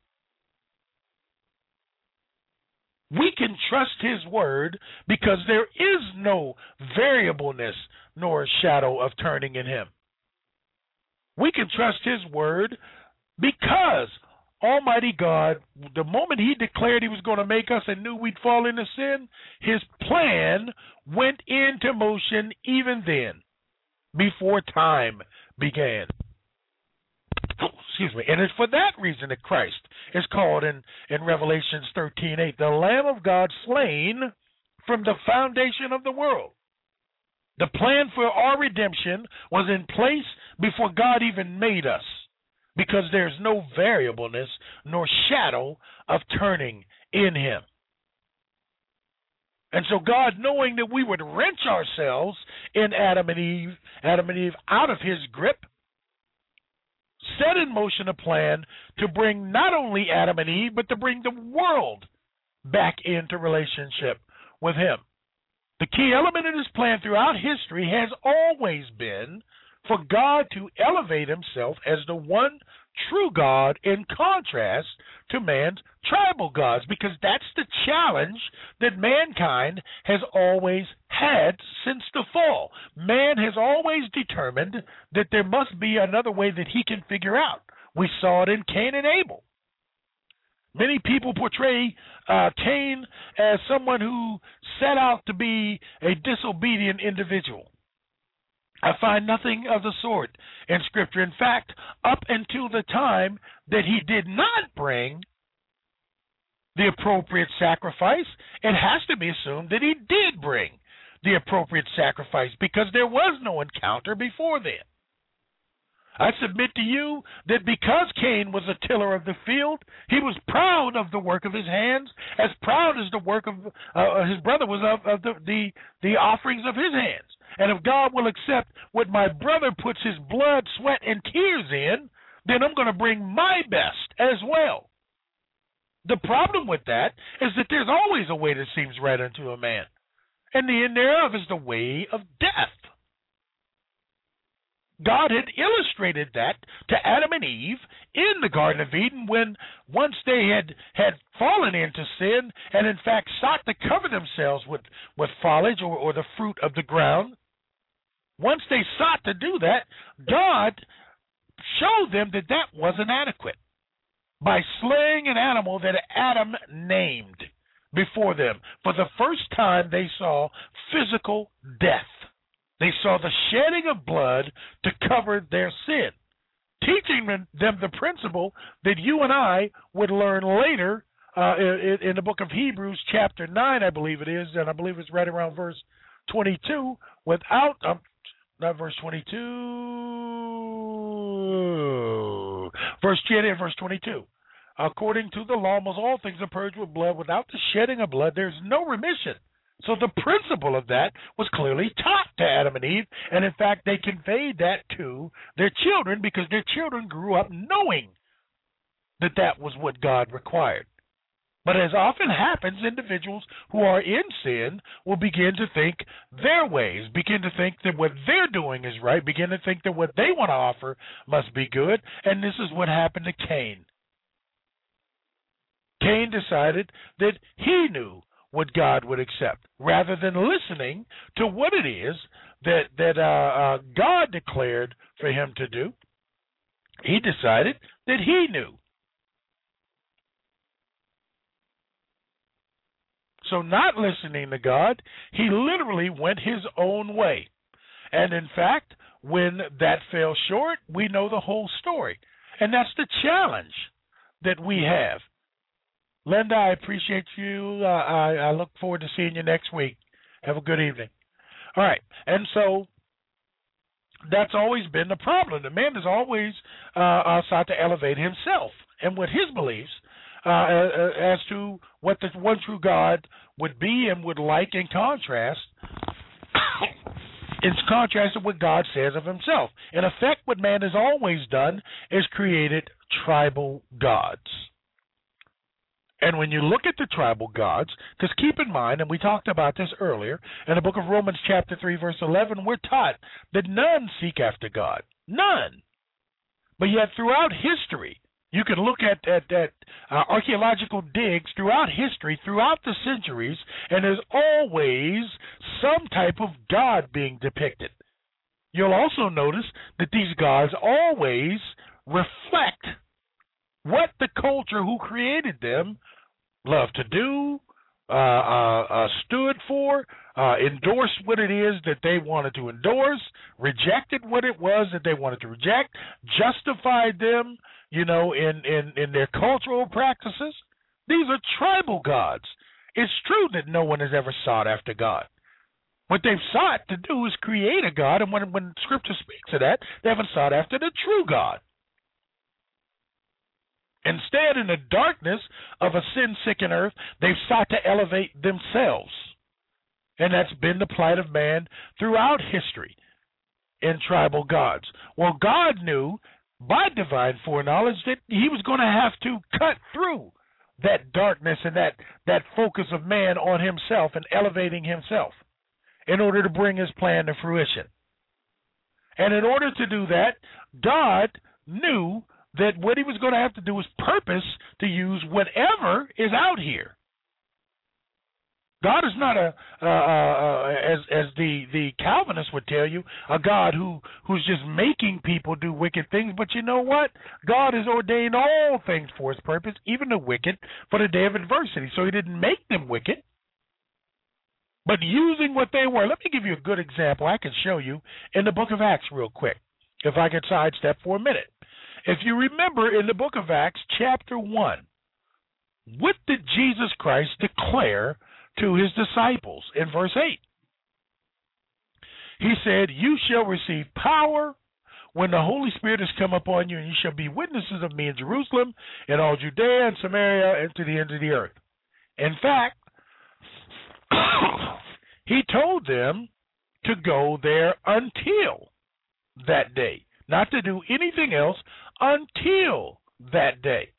We can trust his word because there is no variableness nor shadow of turning in him. We can trust his word because Almighty God, the moment he declared he was going to make us and knew we'd fall into sin, his plan went into motion even then, before time began. Excuse me. And it's for that reason that Christ is called in, in Revelation thirteen eight, the Lamb of God slain from the foundation of the world. The plan for our redemption was in place before God even made us, because there's no variableness nor shadow of turning in him. And so God, knowing that we would wrench ourselves in Adam and Eve, Adam and Eve out of his grip, set in motion a plan to bring not only Adam and Eve, but to bring the world back into relationship with him. The key element in this plan throughout history has always been for God to elevate himself as the one true God in contrast to man's tribal gods, because that's the challenge that mankind has always had since the fall. Man has always determined that there must be another way that he can figure out. We saw it in Cain and Abel. Many people portray uh, Cain as someone who set out to be a disobedient individual. I find nothing of the sort in Scripture. In fact, up until the time that he did not bring the appropriate sacrifice, it has to be assumed that he did bring the appropriate sacrifice, because there was no encounter before then. I submit to you that because Cain was a tiller of the field, he was proud of the work of his hands, as proud as the work of uh, his brother was of, of the, the, the offerings of his hands. And if God will accept what my brother puts his blood, sweat, and tears in, then I'm going to bring my best as well. The problem with that is that there's always a way that seems right unto a man, and the end thereof is the way of death. God had illustrated that to Adam and Eve in the Garden of Eden when once they had, had fallen into sin and in fact sought to cover themselves with, with foliage or, or the fruit of the ground. Once they sought to do that, God showed them that that wasn't adequate by slaying an animal that Adam named before them. For the first time, they saw physical death. They saw the shedding of blood to cover their sin, teaching them the principle that you and I would learn later uh, in, in the book of Hebrews, chapter nine, I believe it is, and I believe it's right around verse twenty-two. Without, um, not verse twenty-two, verse ten and verse twenty-two. According to the law, almost all things are purged with blood. Without the shedding of blood, there's no remission. So the principle of that was clearly taught to Adam and Eve, and in fact, they conveyed that to their children because their children grew up knowing that that was what God required. But as often happens, individuals who are in sin will begin to think their ways, begin to think that what they're doing is right, begin to think that what they want to offer must be good, and this is what happened to Cain. Cain decided that he knew what God would accept, rather than listening to what it is that that uh, uh, God declared for him to do. He decided that he knew. So not listening to God, he literally went his own way. And in fact, when that fell short, we know the whole story. And that's the challenge that we have. Linda, I appreciate you. Uh, I, I look forward to seeing you next week. Have a good evening. All right. And so that's always been the problem. The man has always uh, uh, sought to elevate himself and what his beliefs uh, as to what the one true God would be and would like in contrast. In contrast to what God says of himself. In effect, what man has always done is created tribal gods. And when you look at the tribal gods, because keep in mind, and we talked about this earlier, in the book of Romans chapter three, verse eleven, we're taught that none seek after God. None. But yet throughout history, you can look at, at, at uh, archaeological digs throughout history, throughout the centuries, and there's always some type of god being depicted. You'll also notice that these gods always reflect what the culture who created them loved to do, uh, uh, uh, stood for, uh, endorsed what it is that they wanted to endorse, rejected what it was that they wanted to reject, justified them, you know, in, in, in their cultural practices. These are tribal gods. It's true that no one has ever sought after God. What they've sought to do is create a God, and when, when Scripture speaks of that, they haven't sought after the true God. Instead, in the darkness of a sin-sickened earth, they've sought to elevate themselves. And that's been the plight of man throughout history in tribal gods. Well, God knew by divine foreknowledge that he was going to have to cut through that darkness and that, that focus of man on himself and elevating himself in order to bring his plan to fruition. And in order to do that, God knew that what he was going to have to do was purpose to use whatever is out here. God is not a, uh, uh, as as the, the Calvinists would tell you, a God who, who's just making people do wicked things. But you know what? God has ordained all things for his purpose, even the wicked, for the day of adversity. So he didn't make them wicked, but using what they were. Let me give you a good example I can show you in the book of Acts real quick, if I could sidestep for a minute. If you remember in the book of Acts, chapter one, what did Jesus Christ declare to his disciples in verse eight? He said, "You shall receive power when the Holy Spirit has come upon you, and you shall be witnesses of me in Jerusalem, and all Judea and Samaria, and to the end of the earth." In fact, he told them to go there until that day, not to do anything else until that day.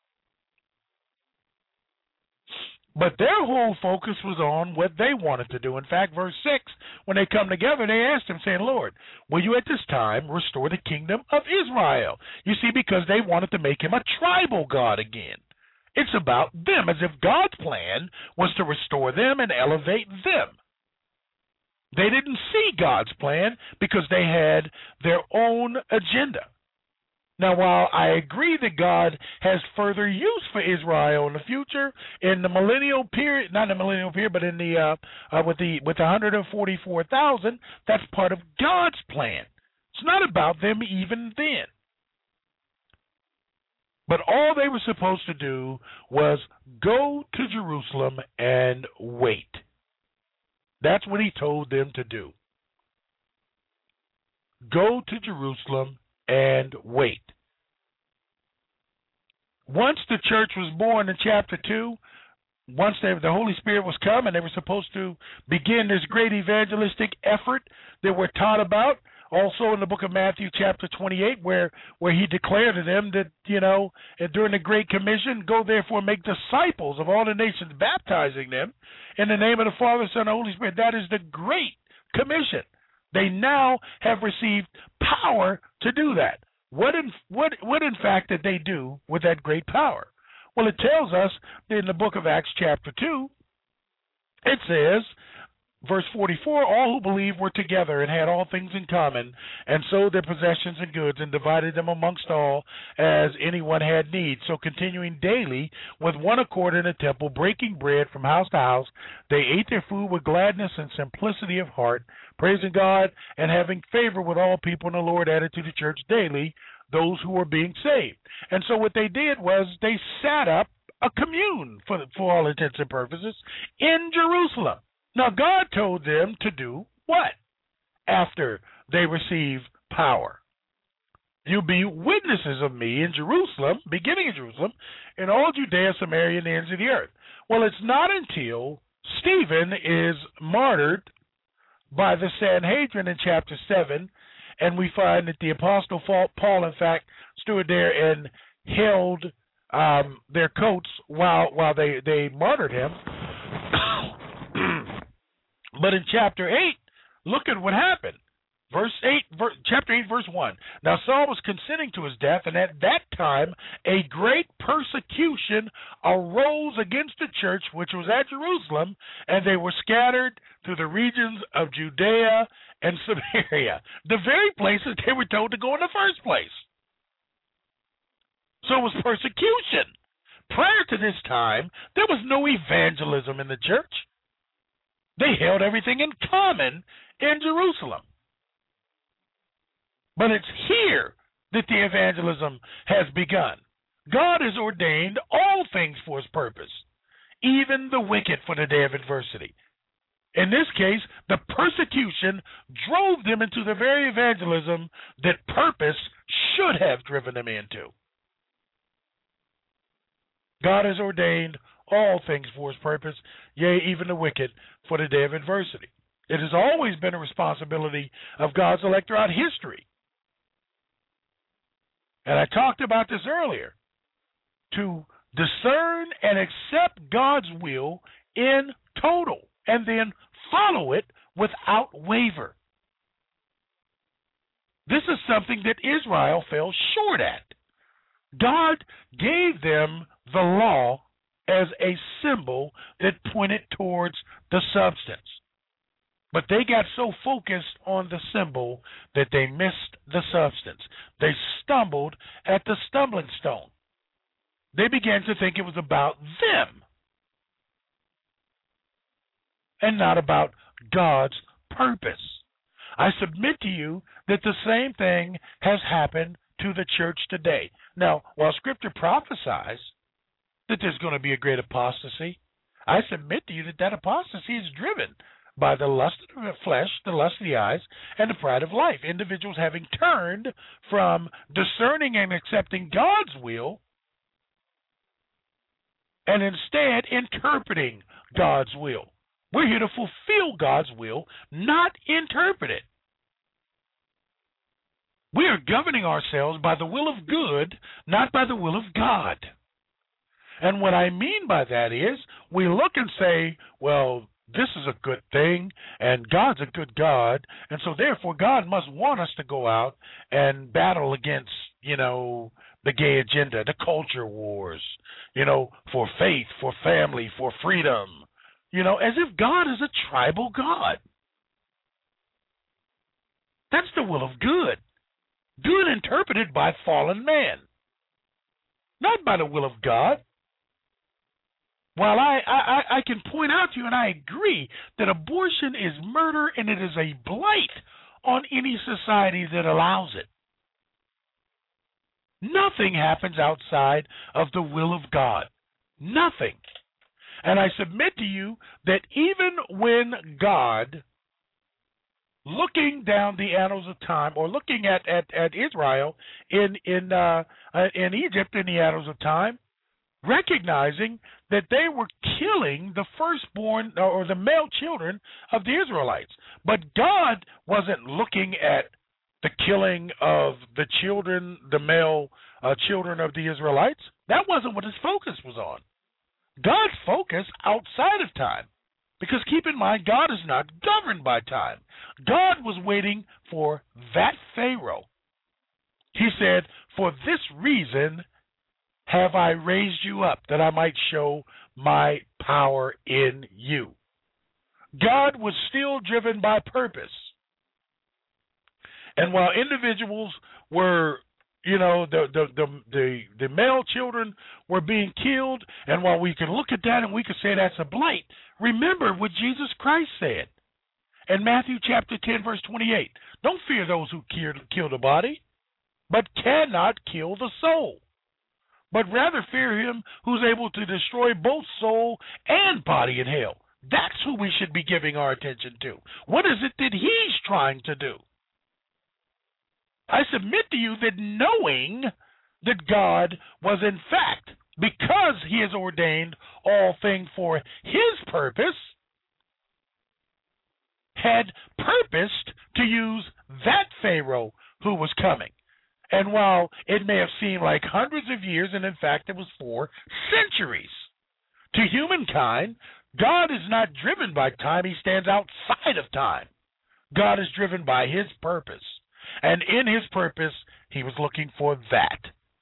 But their whole focus was on what they wanted to do. In fact, verse six, when they come together, they asked him, saying, "Lord, will you at this time restore the kingdom of Israel?" You see, because they wanted to make him a tribal god again. It's about them, as if God's plan was to restore them and elevate them. They didn't see God's plan because they had their own agenda. Now, while I agree that God has further use for Israel in the future, in the millennial period, not the millennial period, but in the uh, uh, with the with the one hundred forty-four thousand, that's part of God's plan. It's not about them even then. But all they were supposed to do was go to Jerusalem and wait. That's what he told them to do. Go to Jerusalem and wait. Once the church was born in chapter two, once they, the Holy Spirit was come and they were supposed to begin this great evangelistic effort that we're taught about, also in the book of Matthew chapter twenty-eight, where, where he declared to them that, you know, during the Great Commission, go therefore and make disciples of all the nations, baptizing them in the name of the Father, Son, and Holy Spirit. That is the Great Commission. They now have received power to do that. What in, what, what in fact did they do with that great power? Well, it tells us in the book of Acts chapter two, it says, verse forty-four, all who believed were together and had all things in common, and sold their possessions and goods, and divided them amongst all as anyone had need. So continuing daily with one accord in the temple, breaking bread from house to house, they ate their food with gladness and simplicity of heart, praising God and having favor with all people, and the Lord added to the church daily those who were being saved. And so what they did was they set up a commune, for, for all intents and purposes, in Jerusalem. Now, God told them to do what after they receive power? You'll be witnesses of me in Jerusalem, beginning in Jerusalem, in all Judea, Samaria, and the ends of the earth. Well, it's not until Stephen is martyred by the Sanhedrin in chapter seven, and we find that the Apostle Paul, in fact, stood there and held um, their coats while while they, they martyred him. But in chapter eight, look at what happened. Verse eight, ver, chapter eight, verse one. Now Saul was consenting to his death, and at that time a great persecution arose against the church, which was at Jerusalem, and they were scattered through the regions of Judea and Samaria, the very places they were told to go in the first place. So it was persecution. Prior to this time, there was no evangelism in the church. They held everything in common in Jerusalem. But it's here that the evangelism has begun. God has ordained all things for his purpose, even the wicked for the day of adversity. In this case, the persecution drove them into the very evangelism that purpose should have driven them into. God has ordained all things for his purpose, yea, even the wicked for the day of adversity. It has always been a responsibility of God's elect throughout history. And I talked about this earlier, to discern and accept God's will in total, and then follow it without waver. This is something that Israel fell short at. God gave them the law as a symbol that pointed towards the substance. But they got so focused on the symbol that they missed the substance. They stumbled at the stumbling stone. They began to think it was about them and not about God's purpose. I submit to you that the same thing has happened to the church today. Now, while Scripture prophesies that there's going to be a great apostasy, I submit to you that that apostasy is driven by the lust of the flesh, the lust of the eyes, and the pride of life. Individuals having turned from discerning and accepting God's will and instead interpreting God's will. We're here to fulfill God's will, not interpret it. We are governing ourselves by the will of good, not by the will of God. And what I mean by that is, we look and say, well, this is a good thing, and God's a good God, and so therefore God must want us to go out and battle against, you know, the gay agenda, the culture wars, you know, for faith, for family, for freedom, you know, as if God is a tribal God. That's the will of good. Good interpreted by fallen man, not by the will of God. While I, I, I can point out to you, and I agree, that abortion is murder and it is a blight on any society that allows it. Nothing happens outside of the will of God. Nothing. And I submit to you that even when God, looking down the annals of time, or looking at, at, at Israel in in uh, in Egypt in the annals of time, recognizing that they were killing the firstborn or the male children of the Israelites. But God wasn't looking at the killing of the children, the male uh, children of the Israelites. That wasn't what his focus was on. God's focus outside of time. Because keep in mind, God is not governed by time. God was waiting for that Pharaoh. He said, for this reason have I raised you up, that I might show my power in you. God was still driven by purpose. And while individuals were, you know, the the the the, the male children were being killed, and while we can look at that and we can say that's a blight, remember what Jesus Christ said in Matthew chapter ten, verse twenty-eight. Don't fear those who kill, kill the body, but cannot kill the soul. But rather fear him who's able to destroy both soul and body in hell. That's who we should be giving our attention to. What is it that he's trying to do? I submit to you that knowing that God was in fact, because he has ordained all things for his purpose, had purposed to use that Pharaoh who was coming. And while it may have seemed like hundreds of years, and in fact it was four centuries, to humankind, God is not driven by time. He stands outside of time. God is driven by his purpose. And in his purpose, he was looking for that.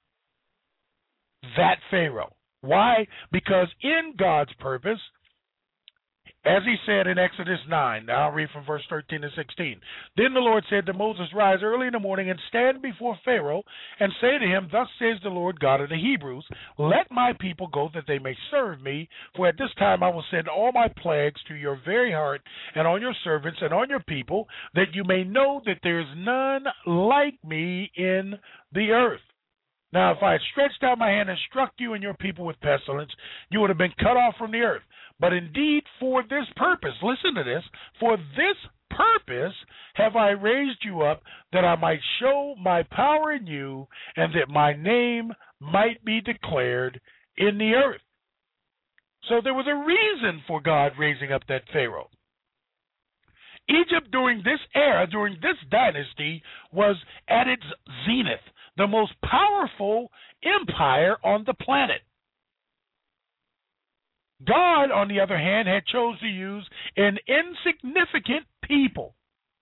That Pharaoh. Why? Because in God's purpose, as he said in Exodus nine, now I'll read from verse thirteen and sixteen. Then the Lord said to Moses, rise early in the morning and stand before Pharaoh and say to him, thus says the Lord God of the Hebrews, let my people go that they may serve me, for at this time I will send all my plagues to your very heart and on your servants and on your people, that you may know that there is none like me in the earth. Now, if I had stretched out my hand and struck you and your people with pestilence, you would have been cut off from the earth. But indeed, for this purpose, listen to this, for this purpose have I raised you up, that I might show my power in you, and that my name might be declared in the earth. So there was a reason for God raising up that Pharaoh. Egypt during this era, during this dynasty, was at its zenith, the most powerful empire on the planet. God, on the other hand, had chose to use an insignificant people.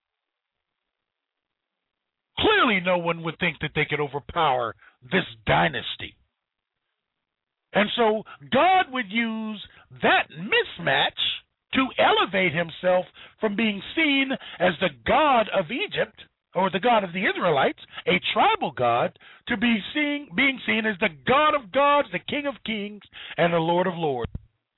Clearly, no one would think that they could overpower this dynasty. And so God would use that mismatch to elevate himself from being seen as the God of Egypt, or the God of the Israelites, a tribal God, to be seen, being seen as the God of gods, the King of kings, and the Lord of lords.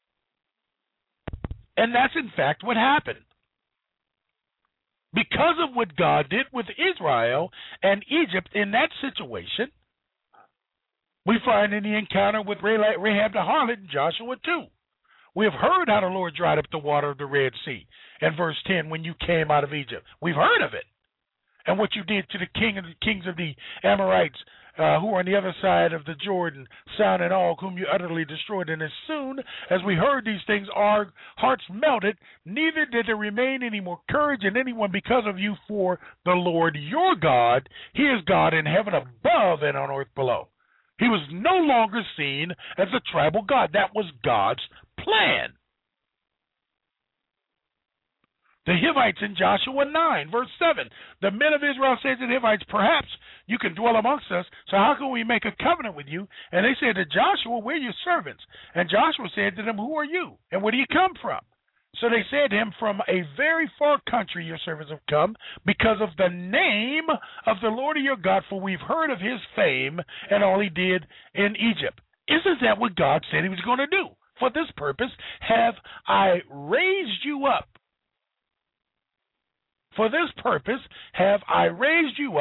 And that's in fact what happened. Because of what God did with Israel and Egypt in that situation, we find in the encounter with Rahab the harlot in Joshua two. We have heard how the Lord dried up the water of the Red Sea in verse ten when you came out of Egypt. We've heard of it. And what you did to the king and the kings of the Amorites uh, who are on the other side of the Jordan, Sihon and Og, whom you utterly destroyed. And as soon as we heard these things, our hearts melted, neither did there remain any more courage in anyone because of you, for the Lord your God, he is God in heaven above and on earth below. He was no longer seen as a tribal God. That was God's plan. The Hivites in Joshua nine, verse seven. The men of Israel said to the Hivites, perhaps you can dwell amongst us, so how can we make a covenant with you? And they said to Joshua, we're your servants. And Joshua said to them, who are you? And where do you come from? So they said to him, from a very far country your servants have come, because of the name of the Lord your God, for we've heard of his fame and all he did in Egypt. Isn't that what God said he was going to do? For this purpose have I raised you up. For this purpose have I raised you up,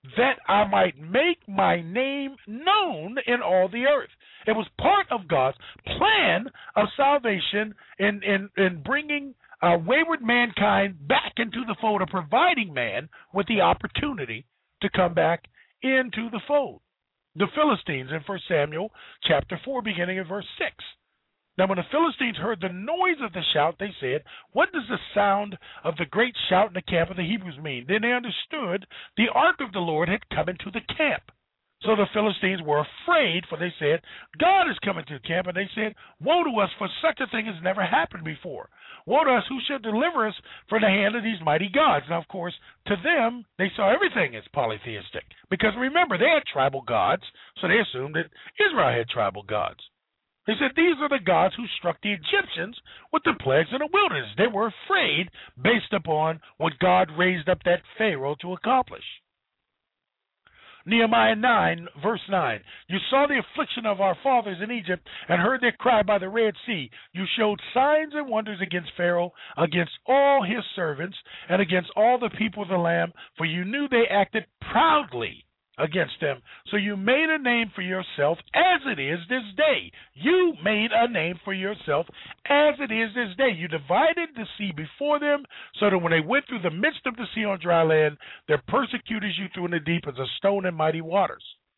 that I might make my name known in all the earth. It was part of God's plan of salvation in, in, in bringing uh, wayward mankind back into the fold, of providing man with the opportunity to come back into the fold. The Philistines in First Samuel chapter four, beginning in verse six. Now when the Philistines heard the noise of the shout, they said, "What does the sound of the great shout in the camp of the Hebrews mean?" Then they understood the ark of the Lord had come into the camp. So the Philistines were afraid, for they said, "God is coming to the camp." And they said, "Woe to us, for such a thing has never happened before. Woe to us, who shall deliver us from the hand of these mighty gods?" Now, of course, to them, they saw everything as polytheistic. Because remember, they had tribal gods, so they assumed that Israel had tribal gods. They said, "These are the gods who struck the Egyptians with the plagues in the wilderness." They were afraid based upon what God raised up that Pharaoh to accomplish. Nehemiah nine, verse nine. "You saw the affliction of our fathers in Egypt and heard their cry by the Red Sea. You showed signs and wonders against Pharaoh, against all his servants, and against all the people of the land, for you knew they acted proudly against them. So you made a name for yourself as it is this day." You made a name for yourself as it is this day. You divided the sea before them, so that when they went through the midst of the sea on dry land, their persecutors you threw in the deep as a stone in mighty waters.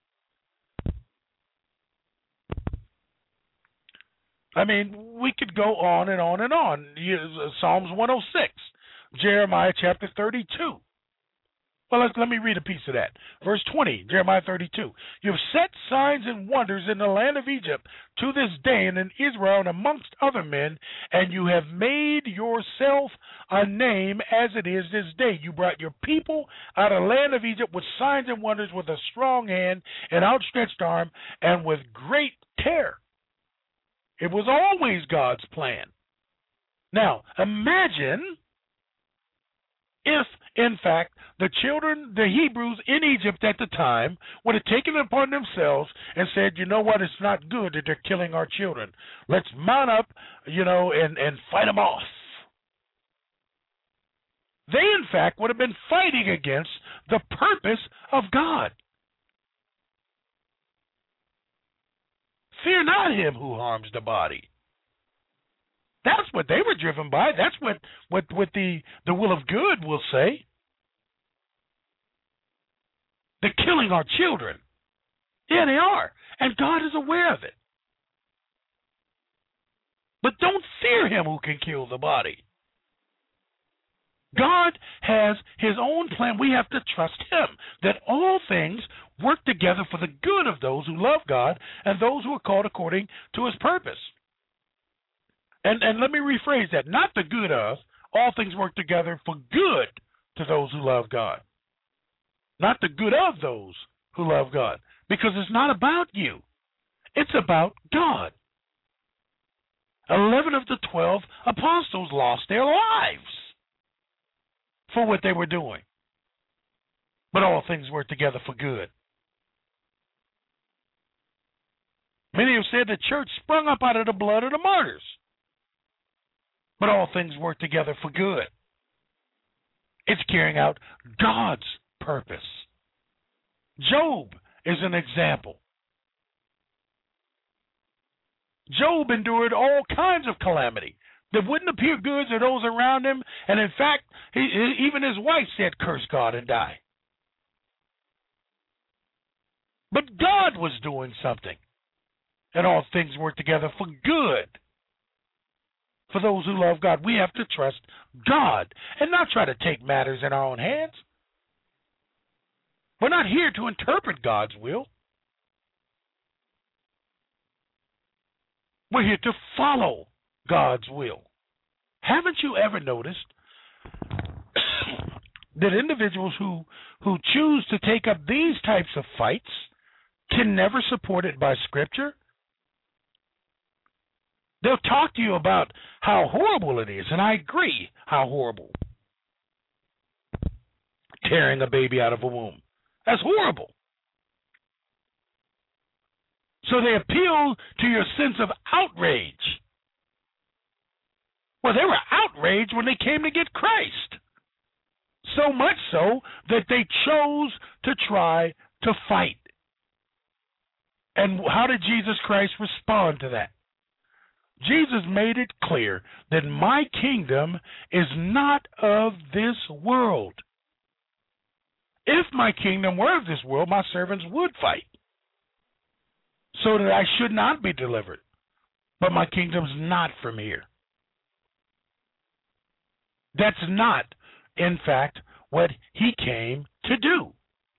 I mean, we could go on and on and on. Psalms one oh six, Jeremiah chapter thirty-two. Well, let, let me read a piece of that. Verse twenty, Jeremiah thirty-two. "You have set signs and wonders in the land of Egypt to this day, and in Israel, and amongst other men, and you have made yourself a name as it is this day. You brought your people out of the land of Egypt with signs and wonders, with a strong hand and outstretched arm, and with great terror." It was always God's plan. Now, imagine if, in fact, the children, the Hebrews in Egypt at the time, would have taken it upon themselves and said, "You know what, it's not good that they're killing our children. Let's mount up, you know, and, and fight them off." They, in fact, would have been fighting against the purpose of God. "Fear not him who harms the body." That's what they were driven by. That's what, what, what the, the will of good will say. They're killing our children. Yeah, they are. And God is aware of it. But don't fear him who can kill the body. God has his own plan. We have to trust him, that all things work together for the good of those who love God and those who are called according to his purpose. And, and let me rephrase that. Not the good of. All things work together for good to those who love God. Not the good of those who love God. Because it's not about you. It's about God. Eleven of the twelve apostles lost their lives for what they were doing. But all things work together for good. Many have said the church sprung up out of the blood of the martyrs. But all things work together for good. It's carrying out God's purpose. Job is an example. Job endured all kinds of calamity that wouldn't appear good to those around him. And in fact, he, even his wife said, "Curse God and die." But God was doing something. And all things work together for good. For those who love God, we have to trust God and not try to take matters in our own hands. We're not here to interpret God's will. We're here to follow God's will. Haven't you ever noticed that individuals who, who choose to take up these types of fights can never support it by Scripture? They'll talk to you about how horrible it is, and I agree how horrible. Tearing a baby out of a womb. That's horrible. So they appeal to your sense of outrage. Well, they were outraged when they came to get Christ. So much so that they chose to try to fight. And how did Jesus Christ respond to that? Jesus made it clear that my kingdom is not of this world. If my kingdom were of this world, my servants would fight, so that I should not be delivered. But my kingdom's not from here. That's not, in fact, what he came to do.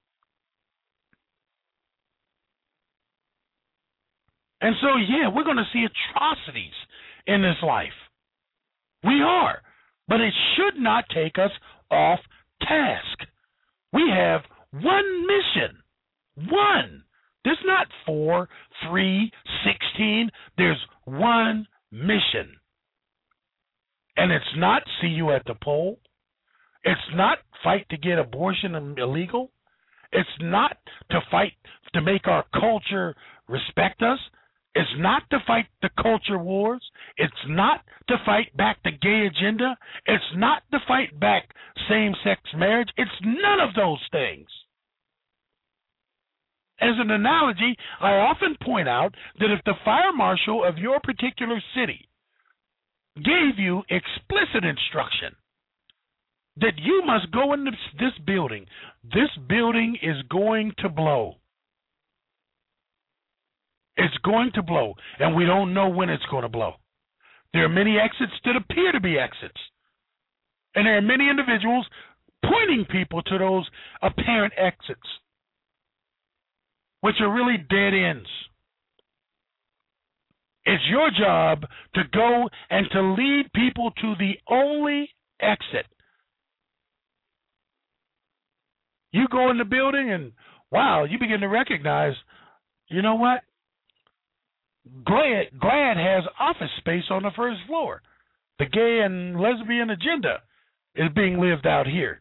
And so, yeah, we're going to see atrocities in this life. We are. But it should not take us off task. We have one mission. One. There's not four, three, sixteen. There's one mission. And it's not see you at the poll. It's not fight to get abortion illegal. It's not to fight to make our culture respect us. It's not to fight the culture wars. It's not to fight back the gay agenda. It's not to fight back same-sex marriage. It's none of those things. As an analogy, I often point out that if the fire marshal of your particular city gave you explicit instruction that you must go in this, this building, this building is going to blow. It's going to blow, and we don't know when it's going to blow. There are many exits that appear to be exits, and there are many individuals pointing people to those apparent exits, which are really dead ends. It's your job to go and to lead people to the only exit. You go in the building and, wow, you begin to recognize, you know what? Glad, Glad has office space on the first floor. The gay and lesbian agenda is being lived out here.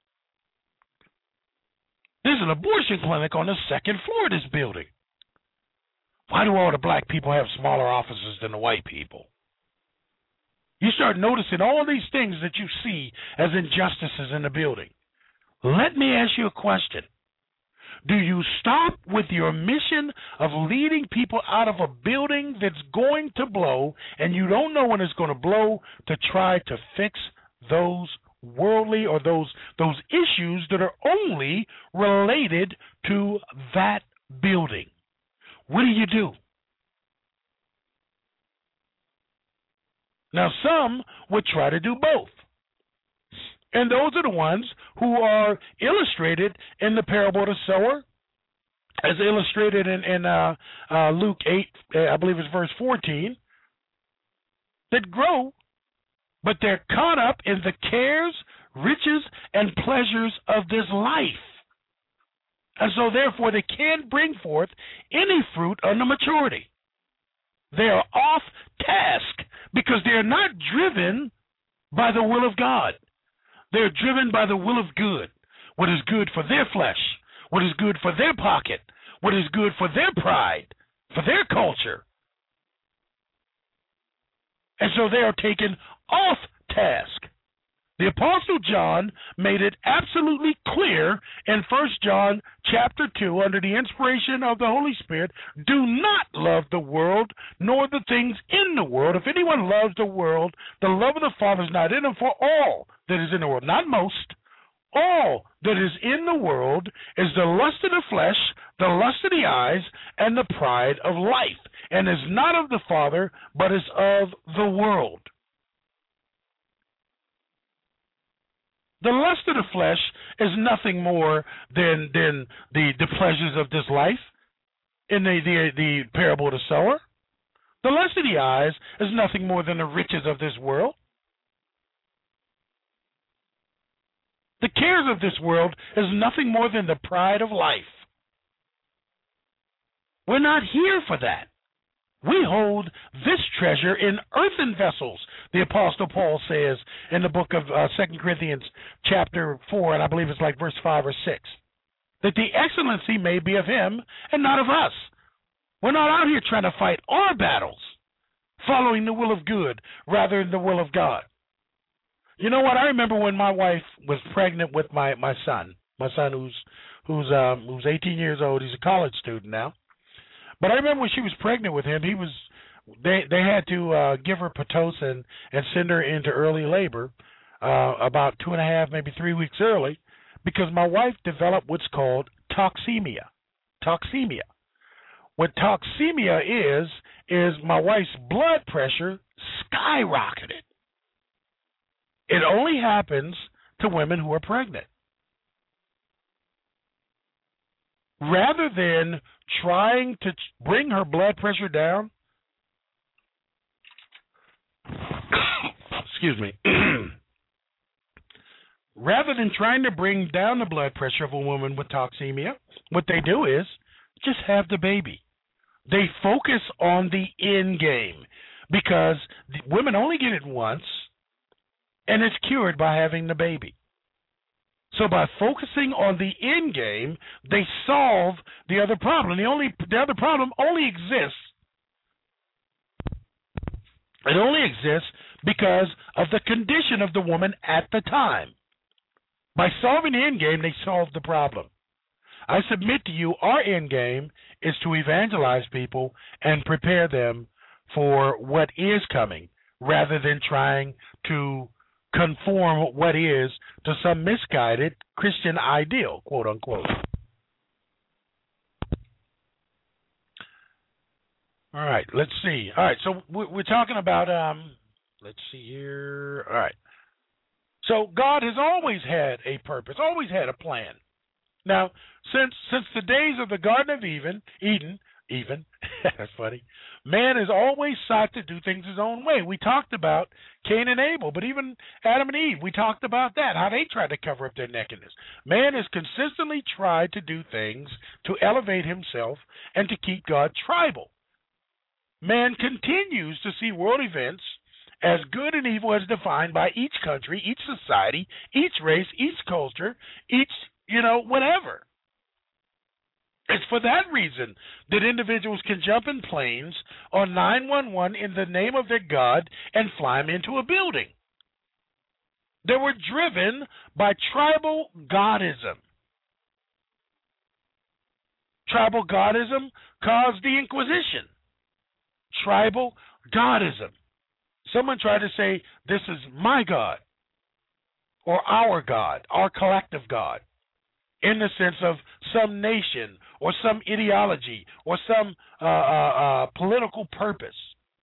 There's an abortion clinic on the second floor of this building. Why do all the black people have smaller offices than the white people? You start noticing all these things that you see as injustices in the building. Let me ask you a question. Do you stop with your mission of leading people out of a building that's going to blow and you don't know when it's going to blow to try to fix those worldly or those those issues that are only related to that building? What do you do? Now, some would try to do both. And those are the ones who are illustrated in the parable of the sower, as illustrated in, in uh, uh, Luke eight, I believe it's verse fourteen, that grow, but they're caught up in the cares, riches, and pleasures of this life. And so, therefore, they can't bring forth any fruit unto maturity. They are off task because they are not driven by the will of God. They're driven by the will of good, what is good for their flesh, what is good for their pocket, what is good for their pride, for their culture. And so they are taken off task. The Apostle John made it absolutely clear in First John chapter two, under the inspiration of the Holy Spirit, do not love the world, nor the things in the world. If anyone loves the world, the love of the Father is not in him. For all that is in the world, not most, all that is in the world is the lust of the flesh, the lust of the eyes, and the pride of life, and is not of the Father, but is of the world. The lust of the flesh is nothing more than, than the, the pleasures of this life in the, the, the parable of the sower. The lust of the eyes is nothing more than the riches of this world. The cares of this world is nothing more than the pride of life. We're not here for that. We hold this treasure in earthen vessels, the Apostle Paul says in the book of uh, Second Corinthians chapter four, and I believe it's like verse five or six, that the excellency may be of him and not of us. We're not out here trying to fight our battles, following the will of good rather than the will of God. You know what? I remember when my wife was pregnant with my, my son, my son who's who's um, who's eighteen years old. He's a college student now. But I remember when she was pregnant with him, he was they they had to uh, give her Pitocin and send her into early labor uh, about two and a half, maybe three weeks early, because my wife developed what's called toxemia. Toxemia. What toxemia is is my wife's blood pressure skyrocketed. It only happens to women who are pregnant. Rather than trying to bring her blood pressure down, excuse me, rather than trying to bring down the blood pressure of a woman with toxemia, what they do is just have the baby. They focus on the end game because women only get it once, and it's cured by having the baby. So by focusing on the end game, they solve the other problem. The only the other problem only exists. It only exists because of the condition of the woman at the time. By solving the end game, they solve the problem. I submit to you, our end game is to evangelize people and prepare them for what is coming, rather than trying to conform what is to some misguided Christian ideal, quote unquote. All right, let's see. All right, so we're talking about, um, let's see here. All right. So God has always had a purpose, always had a plan. Now, since since the days of the Garden of Eden, Eden, even, that's funny, man has always sought to do things his own way. We talked about Cain and Abel, but even Adam and Eve, we talked about that, how they tried to cover up their nakedness. Man has consistently tried to do things to elevate himself and to keep God tribal. Man continues to see world events as good and evil as defined by each country, each society, each race, each culture, each, you know, whatever. It's for that reason that individuals can jump in planes on nine one one in the name of their God and fly them into a building. They were driven by tribal godism. Tribal godism caused the Inquisition. Tribal godism. Someone tried to say, this is my God, or our God, our collective God, in the sense of some nation or some ideology or some uh, uh, uh, political purpose.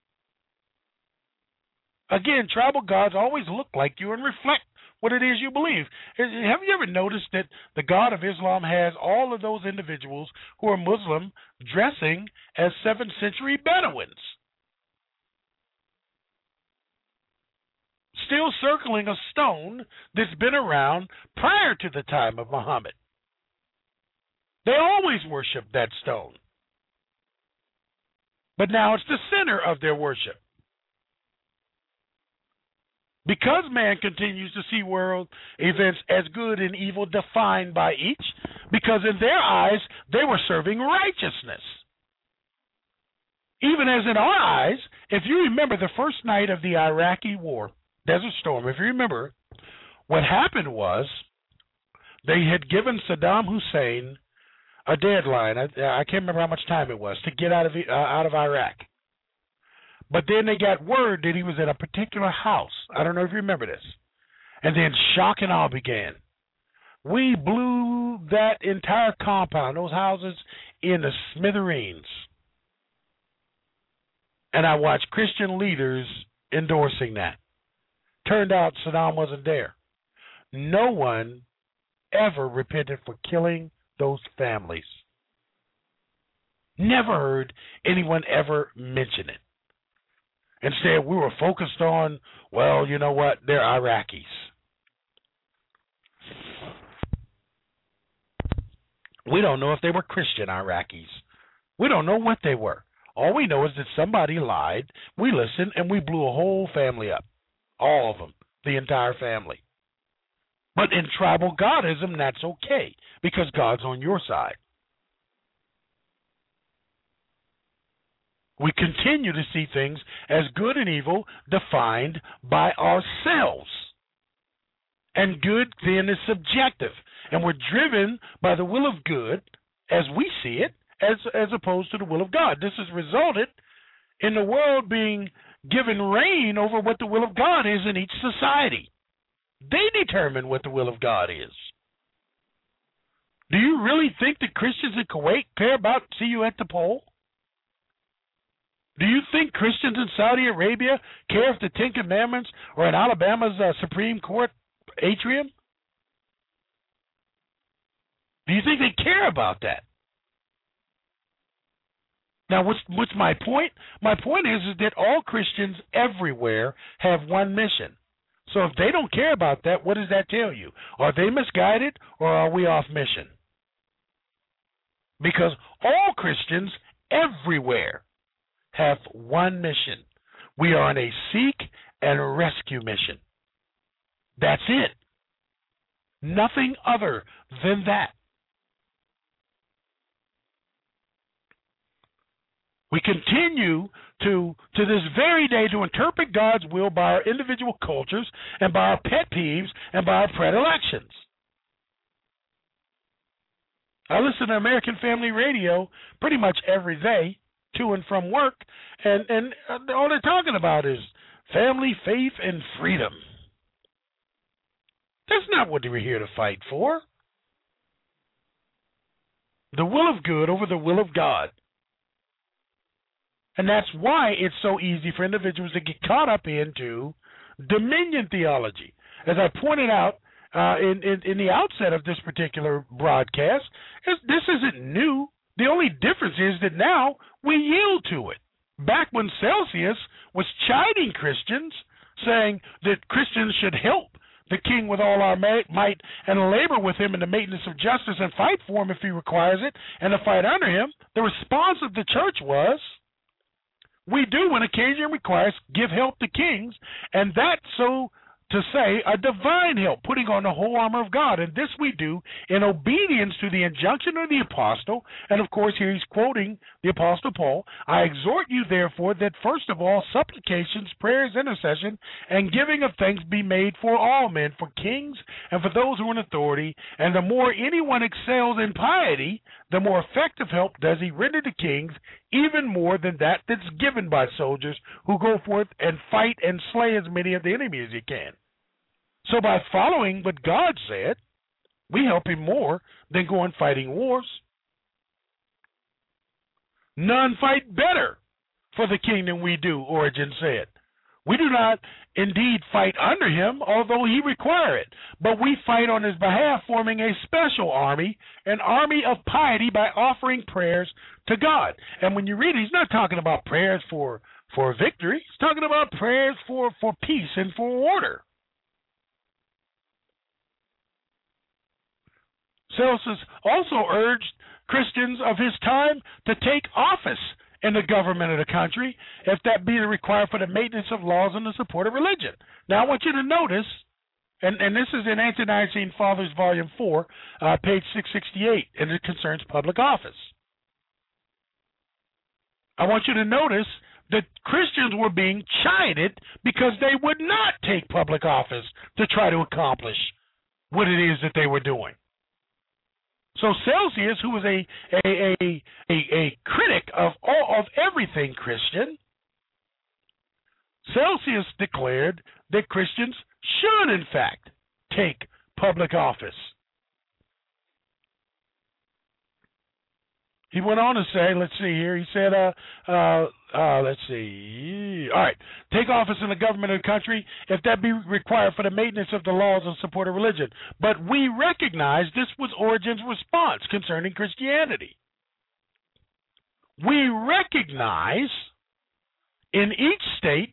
Again, tribal gods always look like you and reflect what it is you believe. Have you ever noticed that the God of Islam has all of those individuals who are Muslim dressing as seventh century Bedouins? Still circling a stone that's been around prior to the time of Muhammad. They always worshiped that stone. But now it's the center of their worship. Because man continues to see world events as good and evil defined by each, because in their eyes they were serving righteousness. Even as in our eyes, if you remember the first night of the Iraqi war, Desert Storm, if you remember, what happened was they had given Saddam Hussein a deadline. I, I can't remember how much time it was to get out of uh, out of Iraq. But then they got word that he was at a particular house. I don't know if you remember this. And then shock and awe began. We blew that entire compound, those houses, into smithereens. And I watched Christian leaders endorsing that. Turned out Saddam wasn't there. No one ever repented for killing those families. Never heard anyone ever mention it. Instead, we were focused on, well, you know what, they're Iraqis. We don't know if they were Christian Iraqis. We don't know what they were. All we know is that somebody lied, we listened, and we blew a whole family up. All of them, the entire family. But in tribal godism, that's okay, because God's on your side. We continue to see things as good and evil defined by ourselves. And good then is subjective. and we're driven by the will of good as we see it, as as opposed to the will of God. This has resulted in the world being given reign over what the will of God is in each society. They determine what the will of God is. Do you really think that Christians in Kuwait care about see you at the poll? Do you think Christians in Saudi Arabia care if the Ten Commandments are in Alabama's uh, Supreme Court atrium? Do you think they care about that? Now, what's, what's my point? My point is, is that all Christians everywhere have one mission. So if they don't care about that, what does that tell you? Are they misguided or are we off mission? Because all Christians everywhere have one mission. We are on a seek and rescue mission. That's it. Nothing other than that. We continue to, to this very day, to interpret God's will by our individual cultures and by our pet peeves and by our predilections. I listen to American Family Radio pretty much every day, to and from work, and, and all they're talking about is family, faith, and freedom. That's not what we're here to fight for. The will of good over the will of God. And that's why it's so easy for individuals to get caught up into dominion theology. As I pointed out uh, in, in, in the outset of this particular broadcast, this isn't new. The only difference is that now we yield to it. Back when Celsius was chiding Christians, saying that Christians should help the king with all our might and labor with him in the maintenance of justice and fight for him if he requires it, and to fight under him, the response of the church was, we do, when occasion requires, give help to kings, and that so to say a divine help, putting on the whole armor of God. And this we do in obedience to the injunction of the apostle. And of course, here he's quoting the apostle Paul. I exhort you, therefore, that first of all, supplications, prayers, intercession, and giving of thanks be made for all men, for kings and for those who are in authority. And the more anyone excels in piety, the more effective help does he render to kings, even more than that that's given by soldiers who go forth and fight and slay as many of the enemy as he can. So by following what God said, we help him more than going fighting wars. None fight better for the king than we do, Origen said. We do not indeed fight under him, although he require it, but we fight on his behalf, forming a special army, an army of piety, by offering prayers to God. And when you read it, he's not talking about prayers for, for victory. He's talking about prayers for, for peace and for order. Celsus also urged Christians of his time to take office in the government of the country, if that be required for the maintenance of laws and the support of religion. Now, I want you to notice, and, and this is in Ante-Nicene Fathers, Volume four, uh, page six sixty-eight, and it concerns public office. I want you to notice that Christians were being chided because they would not take public office to try to accomplish what it is that they were doing. So Celsius, who was a a, a, a, a critic of all of everything Christian, Celsius declared that Christians should, in fact, take public office. He went on to say, let's see here, he said, uh, uh, uh, let's see, all right, take office in the government of the country if that be required for the maintenance of the laws and support of religion. But we recognize this was Origen's response concerning Christianity. We recognize in each state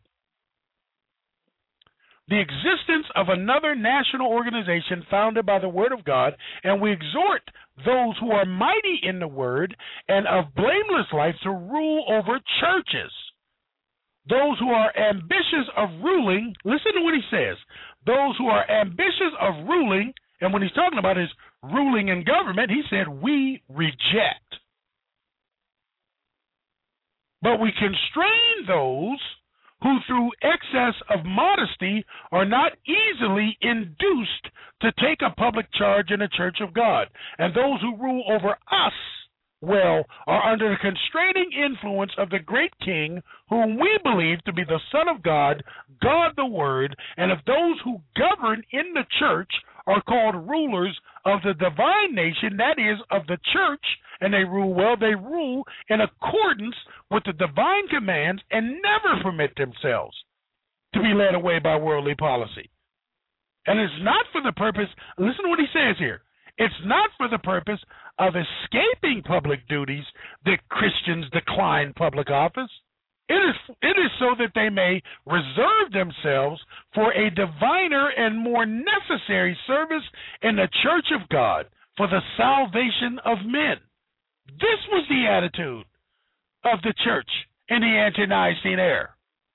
the existence of another national organization founded by the Word of God, and we exhort those who are mighty in the Word and of blameless life to rule over churches. Those who are ambitious of ruling, listen to what he says, those who are ambitious of ruling, and when he's talking about his ruling in government, he said, we reject. But we constrain those who through excess of modesty are not easily induced to take a public charge in the church of God. And those who rule over us, well, are under the constraining influence of the great King, whom we believe to be the Son of God, God the Word, and of those who govern in the church are called rulers of the divine nation, that is, of the church, and they rule well. They rule in accordance with the divine commands and never permit themselves to be led away by worldly policy. And it's not for the purpose, listen to what he says here, it's not for the purpose of escaping public duties that Christians decline public office. It is, it is so that they may reserve themselves for a diviner and more necessary service in the church of God for the salvation of men. This was the attitude of the church in the ante-Nicene era.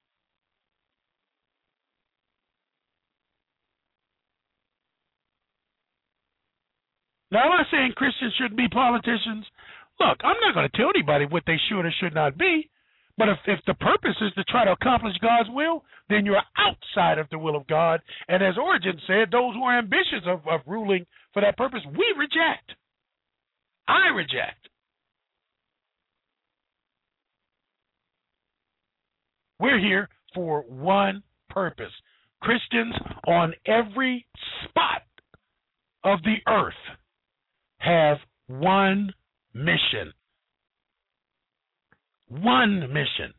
Now, I'm not saying Christians shouldn't be politicians. Look, I'm not going to tell anybody what they should or should not be. But if, if the purpose is to try to accomplish God's will, then you're outside of the will of God. And as Origen said, those who are ambitious of, of ruling for that purpose, we reject. I reject. We're here for one purpose. Christians on every spot of the earth have one mission. One mission.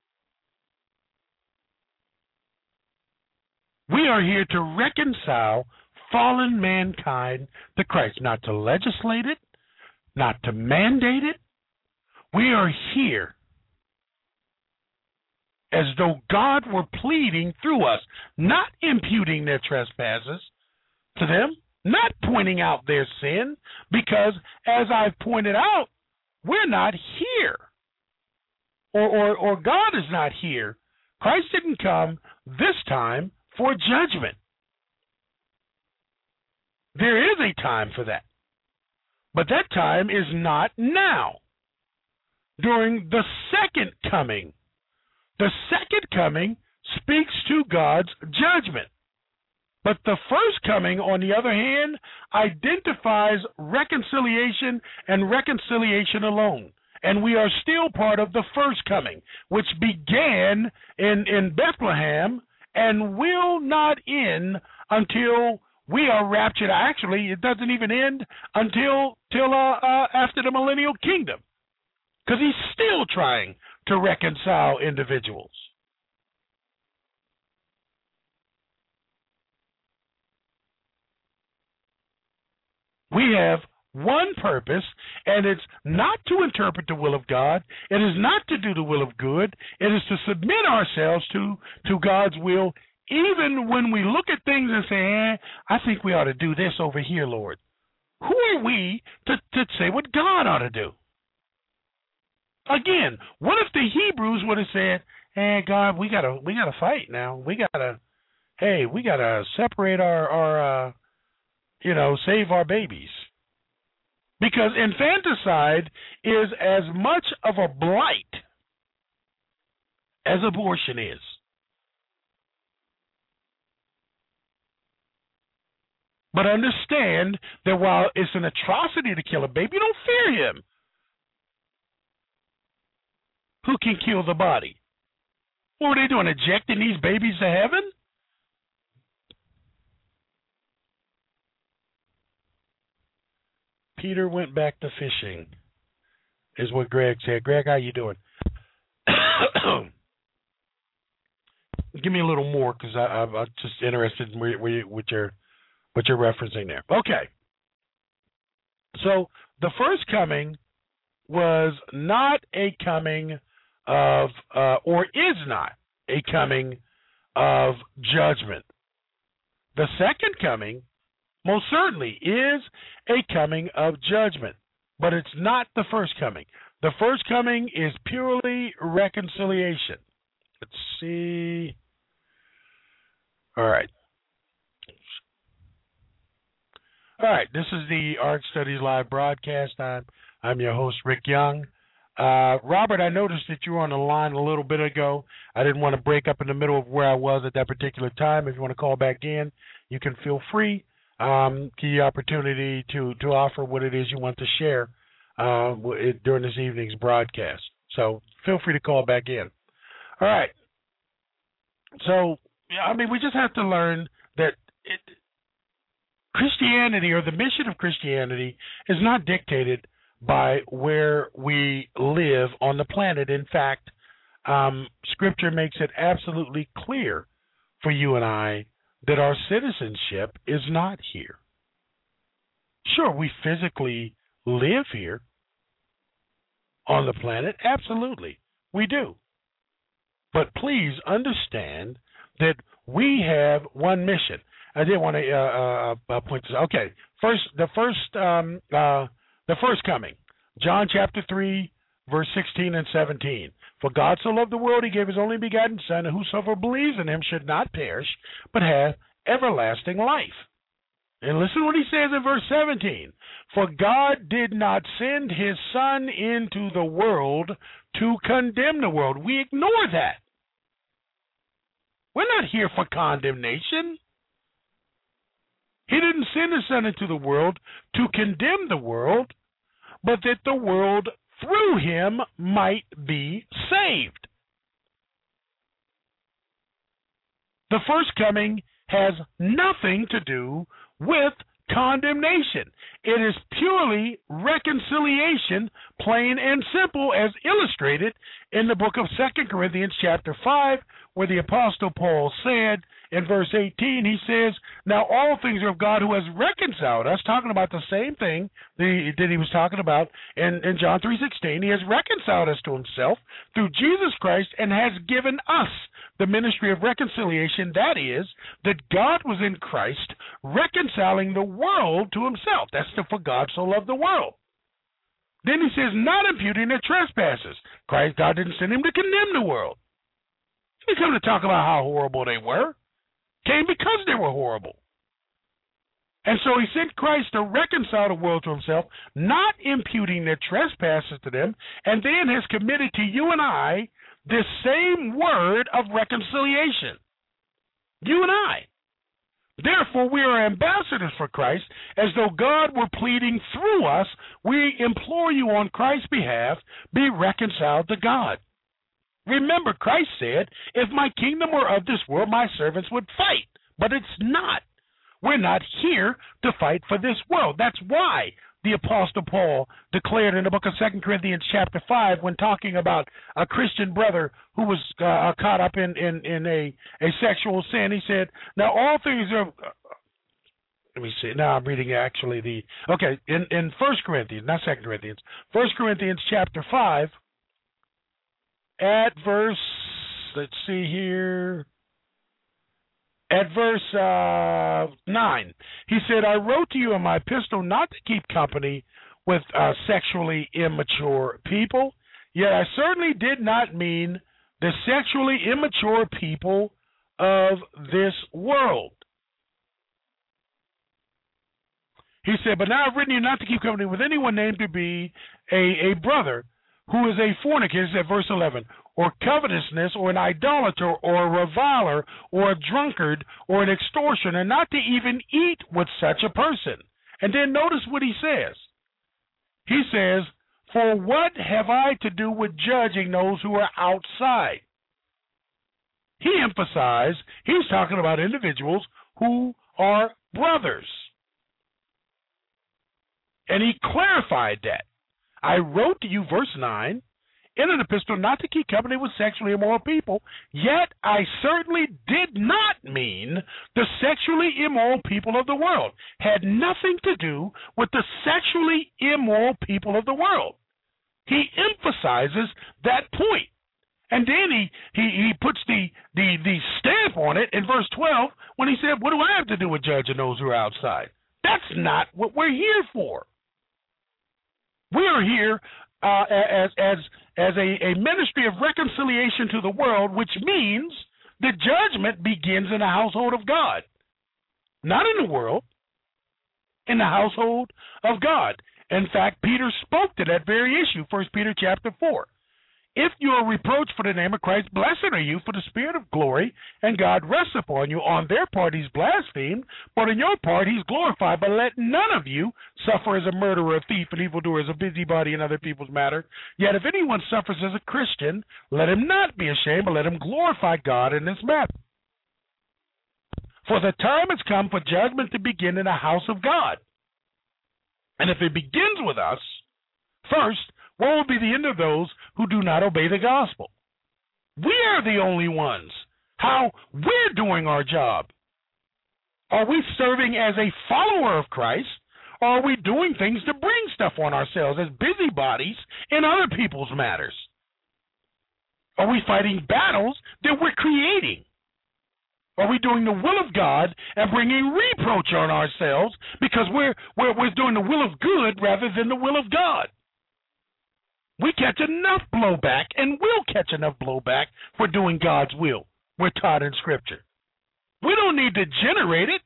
We are here to reconcile fallen mankind to Christ, not to legislate it, not to mandate it. We are here as though God were pleading through us, not imputing their trespasses to them, not pointing out their sin, because, as I've pointed out, we're not here. Or, or, or God is not here. Christ didn't come this time for judgment. There is a time for that. But that time is not now. During the second coming. The second coming speaks to God's judgment. But the first coming, on the other hand, identifies reconciliation and reconciliation alone. And we are still part of the first coming, which began in, in Bethlehem and will not end until we are raptured. Actually, it doesn't even end until till uh, uh, after the millennial kingdom, because he's still trying to reconcile individuals. We have one purpose, and it's not to interpret the will of God. It is not to do the will of good. It is to submit ourselves to, to God's will, even when we look at things and say, eh, I think we ought to do this over here, Lord. Who are we to, to say what God ought to do? Again, what if the Hebrews would have said, hey, God, we gotta we gotta fight now. We gotta hey, we gotta separate our, our uh, you know, save our babies. Because infanticide is as much of a blight as abortion is. But understand that while it's an atrocity to kill a baby, you don't fear him. Who can kill the body? What are they doing, ejecting these babies to heaven? Peter went back to fishing, is what Greg said. Greg, how you doing? Give me a little more, because I'm just interested in where, where, what, you're, what you're referencing there. Okay. So the first coming was not a coming of, uh, or is not a coming of judgment. The second coming most certainly is a coming of judgment, but it's not the first coming. The first coming is purely reconciliation. Let's see. All right. All right, this is the Ark Studies Live broadcast. I'm, I'm your host, Rick Young. Uh, Robert, I noticed that you were on the line a little bit ago. I didn't want to break up in the middle of where I was at that particular time. If you want to call back in, you can feel free. Um, give you opportunity to, to offer what it is you want to share uh, during this evening's broadcast. So feel free to call back in. All right. So, I mean, we just have to learn that it, Christianity, or the mission of Christianity, is not dictated by where we live on the planet. In fact, um, Scripture makes it absolutely clear for you and I that our citizenship is not here. Sure, we physically live here on the planet. Absolutely, we do. But please understand that we have one mission. I did want to uh, uh, point this out. Okay, first, the first, um, uh, the first coming, John chapter three, verse sixteen and seventeen. For God so loved the world, He gave His only begotten Son, and whosoever believes in Him should not perish, but have everlasting life. And listen what He says in verse seventeen. For God did not send His Son into the world to condemn the world. We ignore that. We're not here for condemnation. He didn't send His Son into the world to condemn the world, but that the world through Him might be saved. The first coming has nothing to do with condemnation. It is purely reconciliation, plain and simple, as illustrated in the book of Second Corinthians chapter five, where the Apostle Paul said in verse eighteen, he says, now all things are of God who has reconciled us, talking about the same thing that he, that he was talking about in, in John three sixteen. He has reconciled us to Himself through Jesus Christ and has given us the ministry of reconciliation. That is, that God was in Christ reconciling the world to Himself. That's the for God so loved the world. Then he says, not imputing their trespasses. Christ, God didn't send Him to condemn the world. He didn't come to talk about how horrible they were. Came because they were horrible. And so He sent Christ to reconcile the world to Himself, not imputing their trespasses to them, and then has committed to you and I this same word of reconciliation. You and I. Therefore, we are ambassadors for Christ, as though God were pleading through us. We implore you on Christ's behalf, be reconciled to God. Remember, Christ said, if my kingdom were of this world, my servants would fight. But it's not. We're not here to fight for this world. That's why the Apostle Paul declared in the book of Second Corinthians chapter five, when talking about a Christian brother who was uh, caught up in, in, in a, a sexual sin, he said, now all things are... Uh, let me see. Now I'm reading actually the... Okay, in, in First Corinthians, not Second Corinthians, First Corinthians chapter five, at verse, let's see here, at verse uh, nine, he said, I wrote to you in my epistle not to keep company with uh, sexually immature people, yet I certainly did not mean the sexually immature people of this world. He said, but now I've written you not to keep company with anyone named to be a, a brother who is a fornicator, at verse eleven, or covetousness, or an idolater, or a reviler, or a drunkard, or an extortioner, not to even eat with such a person. And then notice what he says. He says, for what have I to do with judging those who are outside? He emphasized, he's talking about individuals who are brothers. And he clarified that. I wrote to you, verse nine, in an epistle not to keep company with sexually immoral people, yet I certainly did not mean the sexually immoral people of the world. Had nothing to do with the sexually immoral people of the world. He emphasizes that point. And then he, he, he puts the, the, the stamp on it in verse twelve when he said, what do I have to do with judging those who are outside? That's not what we're here for. We are here uh, as as as a, a ministry of reconciliation to the world, which means the judgment begins in the household of God. Not in the world, in the household of God. In fact, Peter spoke to that very issue, First Peter chapter four. If you are reproached for the name of Christ, blessed are you, for the Spirit of glory and God rests upon you. On their part he's blasphemed, but on your part he's glorified. But let none of you suffer as a murderer, a thief, an evildoer, as a busybody in other people's matters. Yet if anyone suffers as a Christian, let him not be ashamed, but let him glorify God in this matter. For the time has come for judgment to begin in the house of God. And if it begins with us, first, what will be the end of those who do not obey the gospel? We are the only ones. How we're doing our job. Are we serving as a follower of Christ, or are we doing things to bring stuff on ourselves as busybodies in other people's matters? Are we fighting battles that we're creating? Are we doing the will of God and bringing reproach on ourselves because we're, we're, we're doing the will of good rather than the will of God? We catch enough blowback and will catch enough blowback for doing God's will. We're taught in Scripture. We don't need to generate it.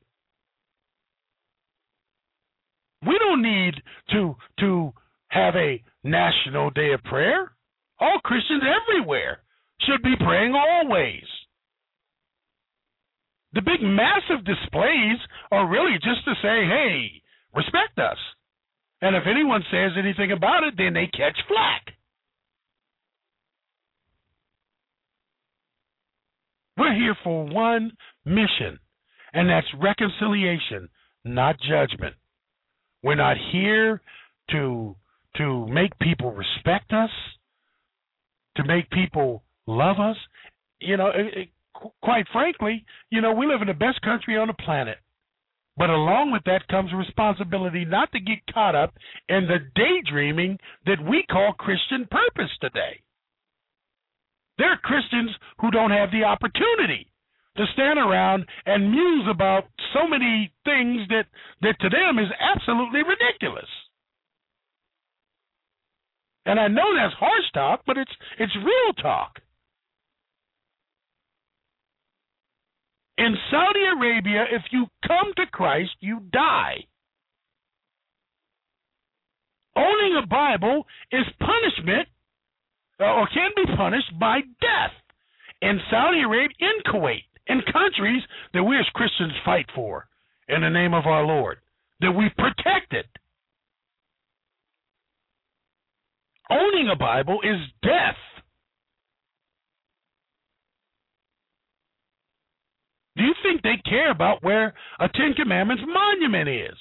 We don't need to, to have a national day of prayer. All Christians everywhere should be praying always. The big massive displays are really just to say, hey, respect us. And if anyone says anything about it, then they catch flack. We're here for one mission, and that's reconciliation, not judgment. We're not here to, to make people respect us, to make people love us. You know, it, it, quite frankly, you know, we live in the best country on the planet. But along with that comes responsibility not to get caught up in the daydreaming that we call Christian purpose today. There are Christians who don't have the opportunity to stand around and muse about so many things that, that to them is absolutely ridiculous. And I know that's harsh talk, but it's it's real talk. In Saudi Arabia, if you come to Christ, you die. Owning a Bible is punishment, or can be punished by death. In Saudi Arabia, in Kuwait, in countries that we as Christians fight for in the name of our Lord, that we protect it. Owning a Bible is death. Do you think they care about where a Ten Commandments monument is?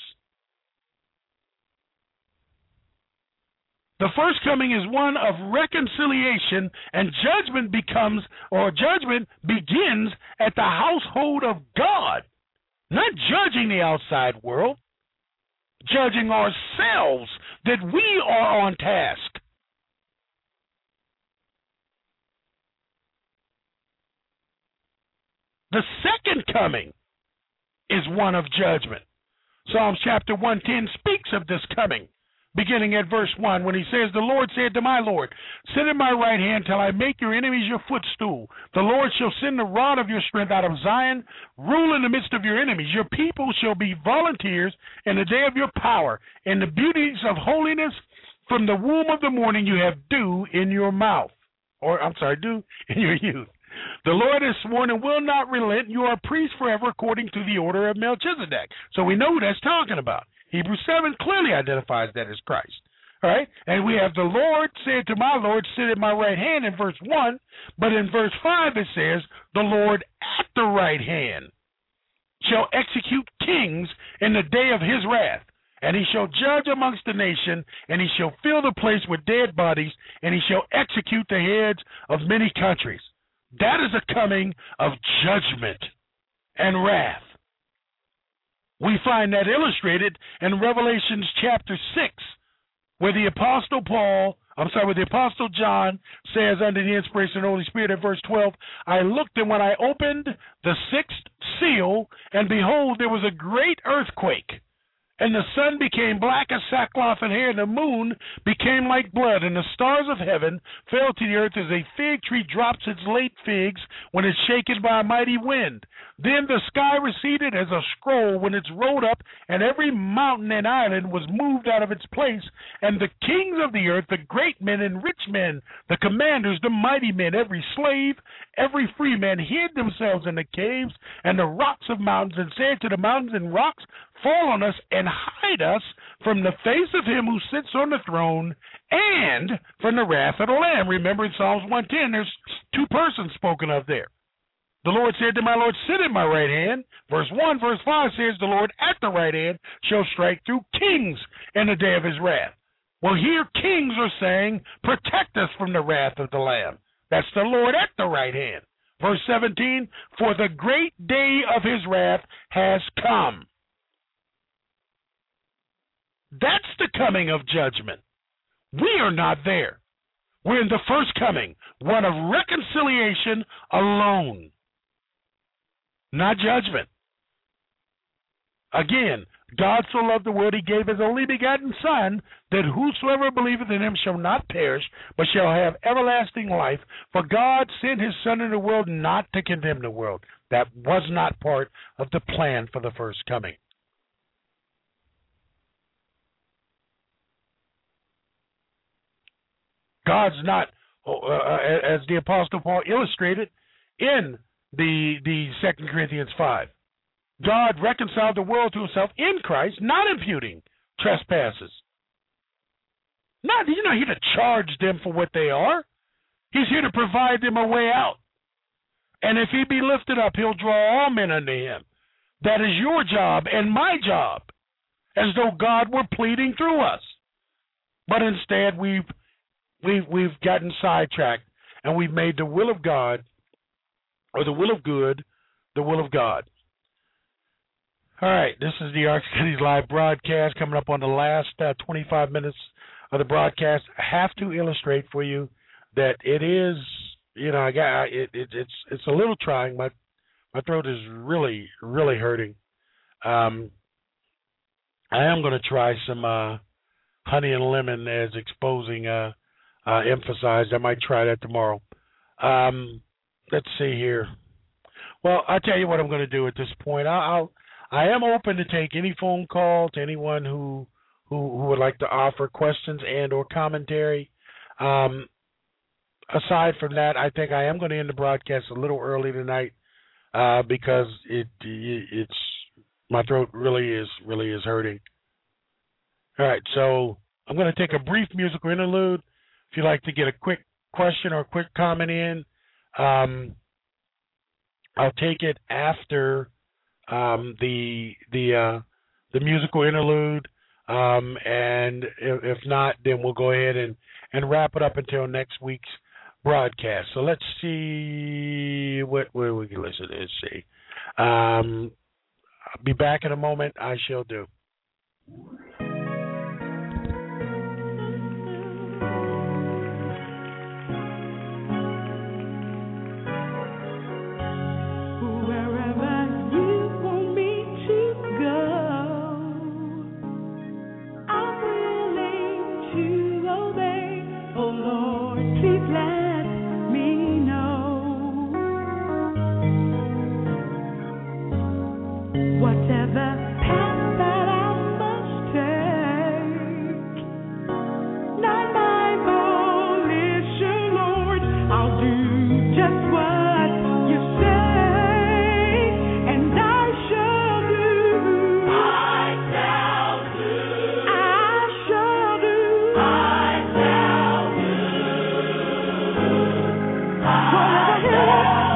The first coming is one of reconciliation, and judgment becomes, or judgment begins at the household of God, not judging the outside world, judging ourselves that we are on task. The second coming is one of judgment. Psalms chapter one ten speaks of this coming, beginning at verse one, when he says, the Lord said to my Lord, sit at my right hand till I make your enemies your footstool. The Lord shall send the rod of your strength out of Zion, rule in the midst of your enemies. Your people shall be volunteers in the day of your power. In the beauties of holiness, from the womb of the morning you have dew in your mouth. Or, I'm sorry, dew in your youth. The Lord has sworn and will not relent. You are a priest forever according to the order of Melchizedek. So we know who that's talking about. Hebrews seven clearly identifies that as Christ. All right? And we have the Lord said to my Lord, sit at my right hand in verse one. But in verse five it says, the Lord at the right hand shall execute kings in the day of his wrath. And he shall judge amongst the nation, and he shall fill the place with dead bodies, and he shall execute the heads of many countries. That is a coming of judgment and wrath. We find that illustrated in Revelation chapter six, where the Apostle Paul, I'm sorry, where the Apostle John says under the inspiration of the Holy Spirit in verse twelve, I looked, and when I opened the sixth seal, and behold, there was a great earthquake, And the sun became black as sackcloth and hair, and the moon became like blood, and the stars of heaven fell to the earth as a fig tree drops its late figs when it's shaken by a mighty wind. Then the sky receded as a scroll when it's rolled up, and every mountain and island was moved out of its place. And the kings of the earth, the great men and rich men, the commanders, the mighty men, every slave, every free man, hid themselves in the caves and the rocks of mountains, and said to the mountains and rocks, fall on us and hide us from the face of him who sits on the throne and from the wrath of the Lamb. Remember in Psalms one ten, there's two persons spoken of there. The Lord said to my Lord, sit at my right hand. Verse one, verse five says, the Lord at the right hand shall strike through kings in the day of his wrath. Well, here kings are saying, protect us from the wrath of the Lamb. That's the Lord at the right hand. Verse seventeen, for the great day of his wrath has come. That's the coming of judgment. We are not there. We're in the first coming, one of reconciliation alone, not judgment. Again, God so loved the world, he gave his only begotten Son, that whosoever believeth in him shall not perish, but shall have everlasting life. For God sent his Son into the world not to condemn the world. That was not part of the plan for the first coming. God's not, uh, as the Apostle Paul illustrated in the the Second Corinthians five. God reconciled the world to himself in Christ, not imputing trespasses. Not, he's not here to charge them for what they are. He's here to provide them a way out. And if he be lifted up, he'll draw all men unto him. That is your job and my job, as though God were pleading through us. But instead, we've We've, we've gotten sidetracked, and we've made the will of God, or the will of good, the will of God. All right, this is the Ark Studies Live broadcast coming up on the last uh, twenty-five minutes of the broadcast. I have to illustrate for you that it is, you know, I got it, it, it's it's a little trying. My my throat is really, really hurting. Um, I am going to try some uh, honey and lemon as exposing uh Uh, emphasized. I might try that tomorrow. Um, let's see here. Well, I'll tell you what I'm going to do at this point. I'll, I'll I am open to take any phone call to anyone who who, who would like to offer questions and or commentary. Um, aside from that, I think I am going to end the broadcast a little early tonight uh, because it, it it's my throat really is really is hurting. All right, so I'm going to take a brief musical interlude. If you'd like to get a quick question or a quick comment in, um, I'll take it after um, the the uh, the musical interlude, um, and if, if not, then we'll go ahead and, and wrap it up until next week's broadcast. So let's see what where we can listen to. Let's see. Um, I'll be back in a moment. I shall do. Whatever, whatever, whatever.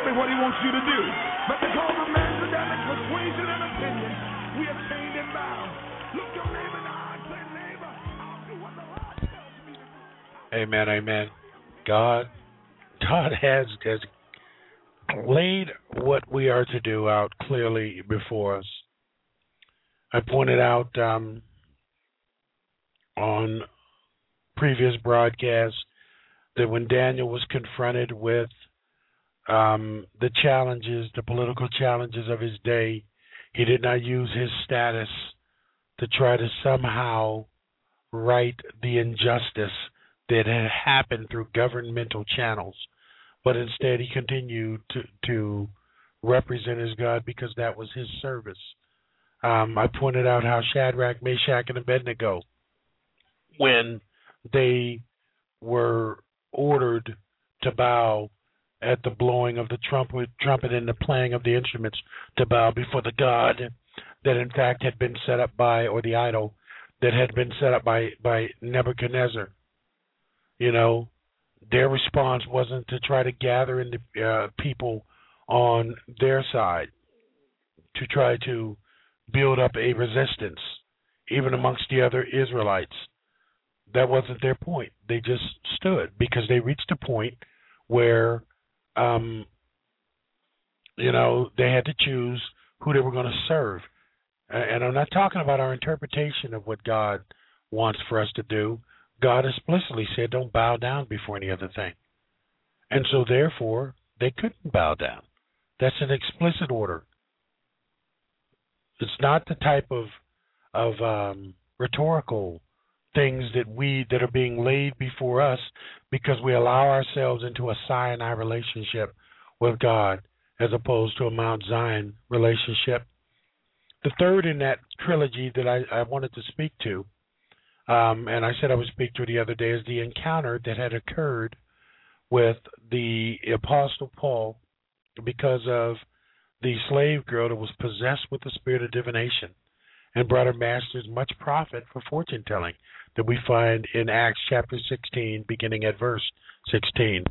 exactly what he wants you to do. But because of man's Adamic persuasion and opinion, we are chained and bound. Look your neighbor in the eye and say, neighbor, I'll do what the Lord tells me to do. Amen, amen. God, God has, has laid what we are to do out clearly before us. I pointed out um, on previous broadcasts that when Daniel was confronted with um, the challenges, the political challenges of his day, he did not use his status to try to somehow right the injustice that had happened through governmental channels, but instead he continued to, to represent his God because that was his service. Um, I pointed out how Shadrach, Meshach, and Abednego, when they were ordered to bow at the blowing of the trumpet, trumpet and the playing of the instruments, to bow before the God that in fact had been set up by, or the idol that had been set up by, by Nebuchadnezzar. You know, their response wasn't to try to gather in the uh, people on their side to try to build up a resistance, even amongst the other Israelites. That wasn't their point. They just stood because they reached a point where, um, you know, they had to choose who they were going to serve. And I'm not talking about our interpretation of what God wants for us to do. God explicitly said, don't bow down before any other thing. And so, therefore, they couldn't bow down. That's an explicit order. It's not the type of of um, rhetorical things that we that are being laid before us because we allow ourselves into a Sinai relationship with God as opposed to a Mount Zion relationship. The third in that trilogy that I, I wanted to speak to, um, and I said I would speak to the other day, is the encounter that had occurred with the Apostle Paul because of the slave girl that was possessed with the spirit of divination and brought her masters much profit for fortune telling, that we find in Acts chapter sixteen, beginning at verse sixteen.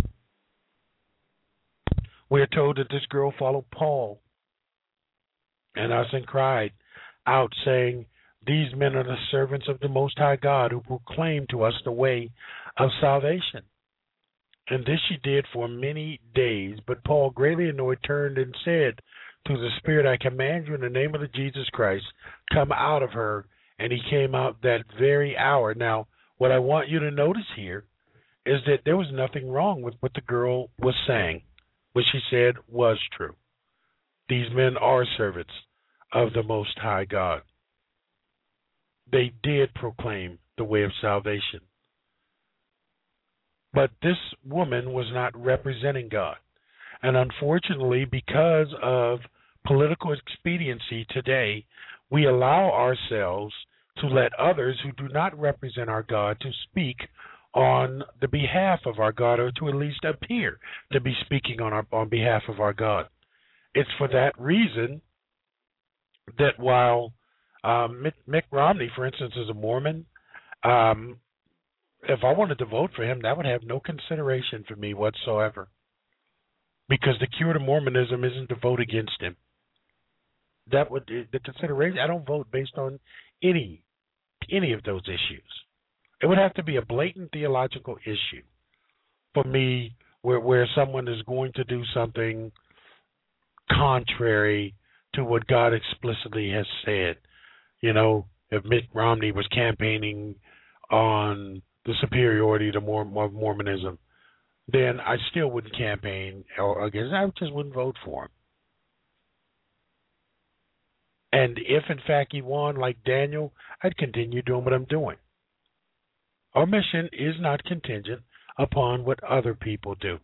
We are told that this girl followed Paul and us and cried out, saying, these men are the servants of the Most High God, who proclaim to us the way of salvation. And this she did for many days. But Paul, greatly annoyed, turned and said, through the Spirit, I command you in the name of the Jesus Christ, come out of her. And he came out that very hour. Now, what I want you to notice here is that there was nothing wrong with what the girl was saying. What she said was true. These men are servants of the Most High God. They did proclaim the way of salvation. But this woman was not representing God. And unfortunately, because of political expediency today, we allow ourselves to let others who do not represent our God to speak on the behalf of our God, or to at least appear to be speaking on our on behalf of our God. It's for that reason that while um, Mitt, Mitt Romney, for instance, is a Mormon, um, if I wanted to vote for him, that would have no consideration for me whatsoever. Because the cure to Mormonism isn't to vote against him. That would the consideration. I don't vote based on any any of those issues. It would have to be a blatant theological issue for me, where where someone is going to do something contrary to what God explicitly has said. You know, if Mitt Romney was campaigning on the superiority to Mormonism, then I still wouldn't campaign against. I just wouldn't vote for him. And if, in fact, he won like Daniel, I'd continue doing what I'm doing. Our mission is not contingent upon what other people do.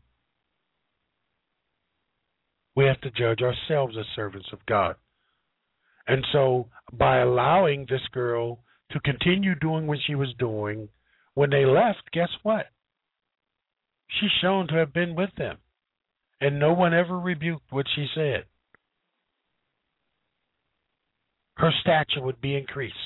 We have to judge ourselves as servants of God. And so by allowing this girl to continue doing what she was doing, when they left, guess what? She's shown to have been with them. And no one ever rebuked what she said. Her stature would be increased.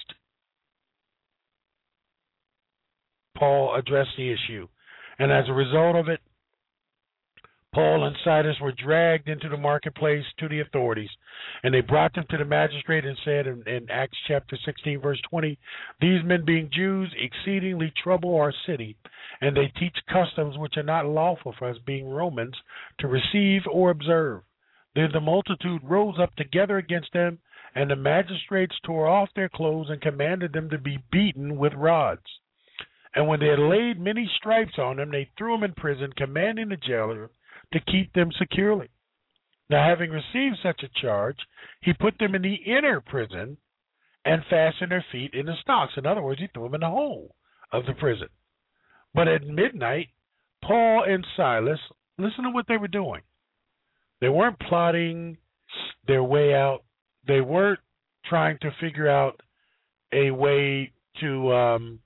Paul addressed the issue. And as a result of it, Paul and Silas were dragged into the marketplace to the authorities, and they brought them to the magistrate and said in, in Acts chapter sixteen, verse twenty, "These men, being Jews, exceedingly trouble our city, and they teach customs which are not lawful for us, being Romans, to receive or observe." Then the multitude rose up together against them, and the magistrates tore off their clothes and commanded them to be beaten with rods. And when they had laid many stripes on them, they threw them in prison, commanding the jailer to keep them securely. Now, having received such a charge, he put them in the inner prison and fastened their feet in the stocks. In other words, he threw them in the hole of the prison. But at midnight, Paul and Silas, listen to what they were doing. They weren't plotting their way out. They weren't trying to figure out a way to um,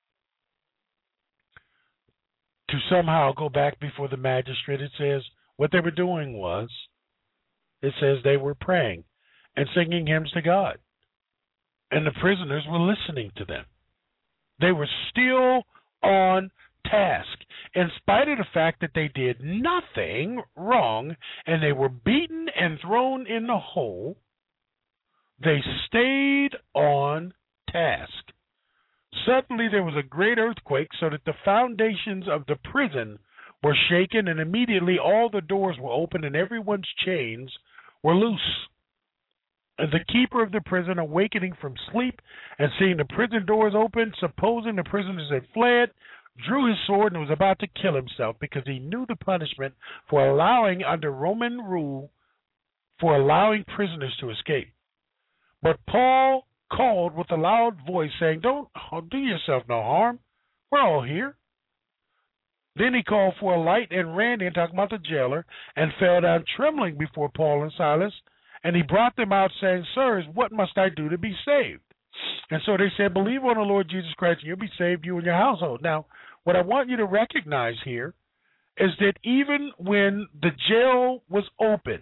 to somehow go back before the magistrate. It says what they were doing was, it says they were praying and singing hymns to God. And the prisoners were listening to them. They were still on task, in spite of the fact that they did nothing wrong and they were beaten and thrown in the hole. They stayed on task. Suddenly there was a great earthquake, so that the foundations of the prison were shaken, and immediately all the doors were opened and everyone's chains were loose. And the keeper of the prison, awakening from sleep and seeing the prison doors open, supposing the prisoners had fled, drew his sword and was about to kill himself, because he knew the punishment for allowing, under Roman rule, for allowing prisoners to escape. But Paul called with a loud voice, saying, "Don't do yourself no harm. We're all here." Then he called for a light and ran in, talking about the jailer, and fell down trembling before Paul and Silas. And he brought them out, saying, "Sirs, what must I do to be saved?" And so they said, "Believe on the Lord Jesus Christ, and you'll be saved, you and your household." Now, what I want you to recognize here is that even when the jail was opened,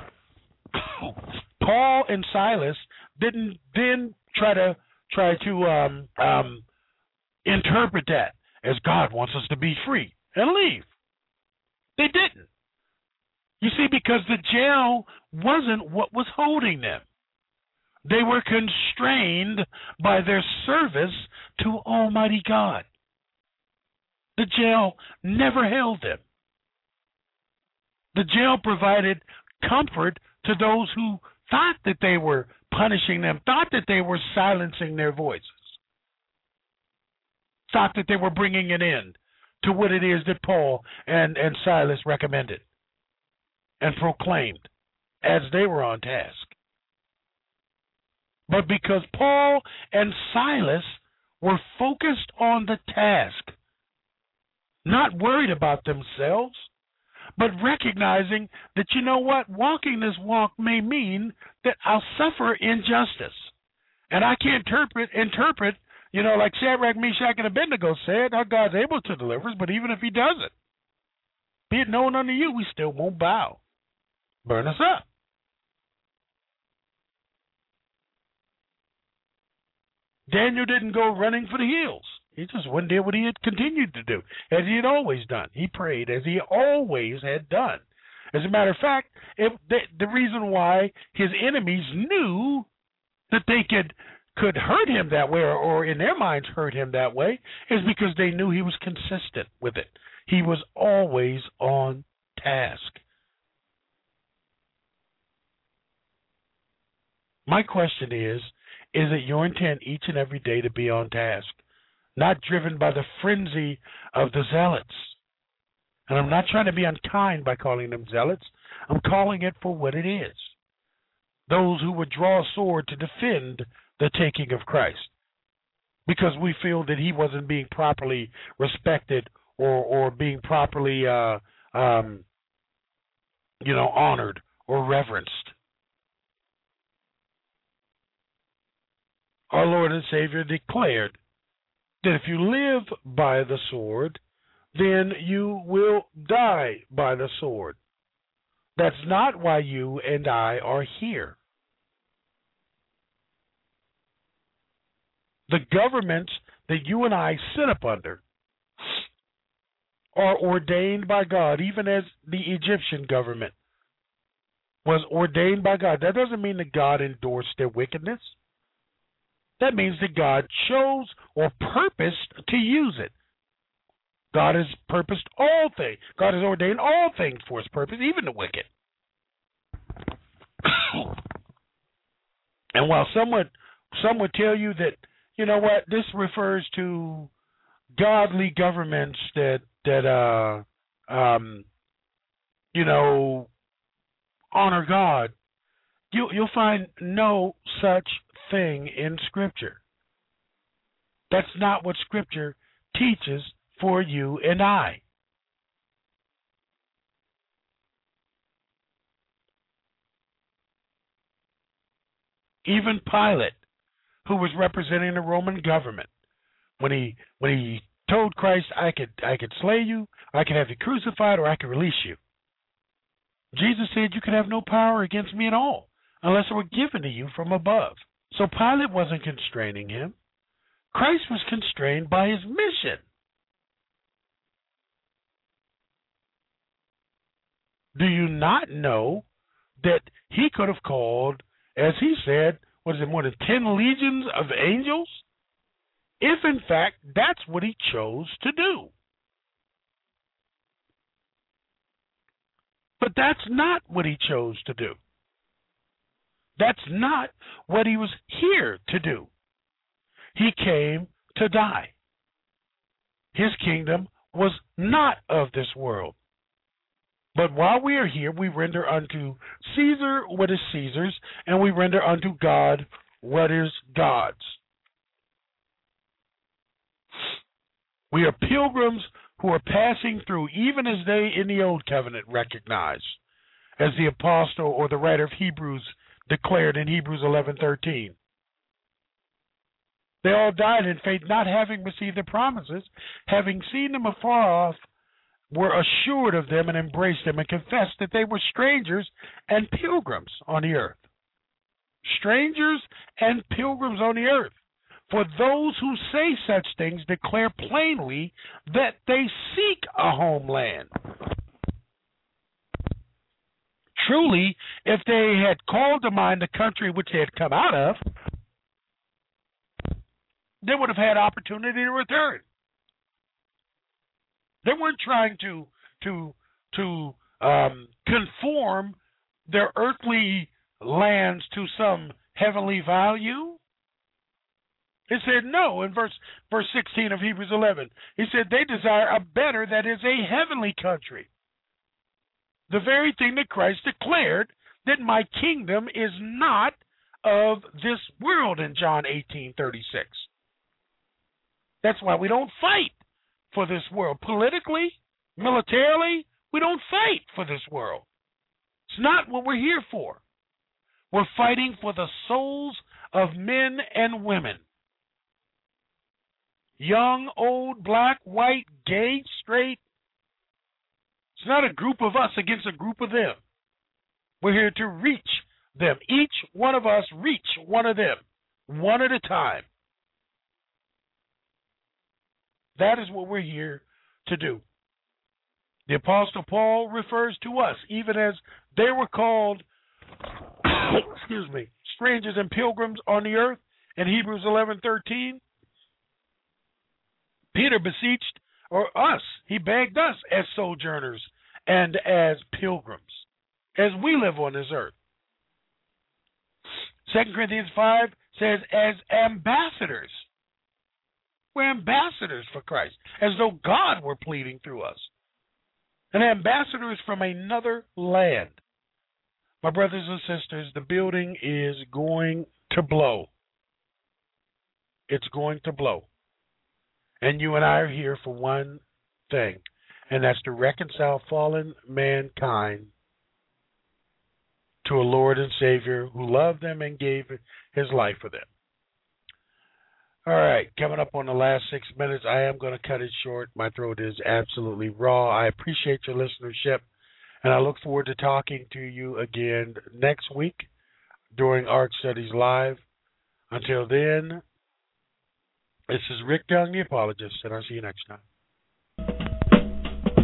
Paul and Silas didn't then try to try to um, um, interpret that as God wants us to be free and leave. They didn't. You see, because the jail wasn't what was holding them. They were constrained by their service to Almighty God. The jail never held them. The jail provided comfort to those who thought that they were punishing them, thought that they were silencing their voices, thought that they were bringing an end to what it is that Paul and, and Silas recommended and proclaimed as they were on task. But because Paul and Silas were focused on the task, not worried about themselves, but recognizing that, you know what, walking this walk may mean that I'll suffer injustice. And I can't interpret, interpret, you know, like Shadrach, Meshach, and Abednego said, our God's able to deliver us, but even if he doesn't, be it known unto you, we still won't bow. Burn us up. Daniel didn't go running for the hills. He just went and did what he had continued to do, as he had always done. He prayed as he always had done. As a matter of fact, if the, the reason why his enemies knew that they could could hurt him that way, or, or in their minds hurt him that way, is because they knew he was consistent with it. He was always on task. My question is, is it your intent each and every day to be on task? Not driven by the frenzy of the zealots. And I'm not trying to be unkind by calling them zealots. I'm calling it for what it is. Those who would draw a sword to defend the taking of Christ, because we feel that he wasn't being properly respected or, or being properly, uh, um, you know, honored or reverenced. Our Lord and Savior declared that if you live by the sword, then you will die by the sword. That's not why you and I are here. The governments that you and I sit up under are ordained by God, even as the Egyptian government was ordained by God. That doesn't mean that God endorsed their wickedness. That means that God chose or purposed to use it. God has purposed all things. God has ordained all things for his purpose, even the wicked. And while some would, some would tell you that, you know what, this refers to godly governments that, that uh, um, you know, honor God, you, you'll find no such thing in Scripture. That's not what Scripture teaches for you and I. Even Pilate, who was representing the Roman government, when he when he told Christ, I could I could slay you, I could have you crucified, or I could release you. Jesus said, you can have no power against me at all, unless it were given to you from above. So Pilate wasn't constraining him. Christ was constrained by his mission. Do you not know that he could have called, as he said, what is it, more than ten legions of angels? If, in fact, that's what he chose to do. But that's not what he chose to do. That's not what he was here to do. He came to die. His kingdom was not of this world. But while we are here, we render unto Caesar what is Caesar's, and we render unto God what is God's. We are pilgrims who are passing through, even as they in the Old Covenant recognize, as the apostle or the writer of Hebrews declared in Hebrews eleven thirteen. They all died in faith, not having received the promises, having seen them afar off, were assured of them and embraced them and confessed that they were strangers and pilgrims on the earth. Strangers and pilgrims on the earth. For those who say such things declare plainly that they seek a homeland. Truly, if they had called to mind the country which they had come out of, they would have had opportunity to return. They weren't trying to to to um, conform their earthly lands to some heavenly value. It said no in verse verse sixteen of Hebrews eleven. He said they desire a better, that is a heavenly country. The very thing that Christ declared, that my kingdom is not of this world in John eighteen thirty-six. That's why we don't fight for this world. Politically, militarily, we don't fight for this world. It's not what we're here for. We're fighting for the souls of men and women. Young, old, black, white, gay, straight. It's not a group of us against a group of them. We're here to reach them. Each one of us reach one of them, one at a time. That is what we're here to do. The Apostle Paul refers to us, even as they were called, excuse me, strangers and pilgrims on the earth in Hebrews eleven thirteen. Peter beseeched, or us, he begged us as sojourners and as pilgrims, as we live on this earth. Second Corinthians five says, as ambassadors. We're ambassadors for Christ, as though God were pleading through us. An ambassador is from another land. My brothers and sisters, the building is going to blow. It's going to blow. And you and I are here for one thing, and that's to reconcile fallen mankind to a Lord and Savior who loved them and gave his life for them. All right, coming up on the last six minutes, I am going to cut it short. My throat is absolutely raw. I appreciate your listenership, and I look forward to talking to you again next week during Ark Studies Live. Until then, this is Rick Young, the apologist, and I'll see you next time.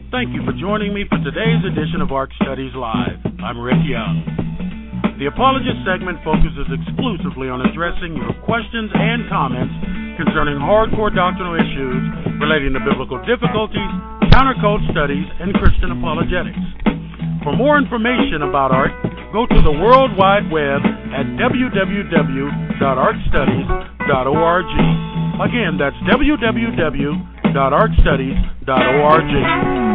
Thank you for joining me for today's edition of Ark Studies Live. I'm Rick Young. The Apologist segment focuses exclusively on addressing your questions and comments concerning hardcore doctrinal issues relating to biblical difficulties, countercult studies, and Christian apologetics. For more information about Ark, go to the World Wide Web at w w w dot ark studies dot org. Again, that's w w w dot ark studies dot org.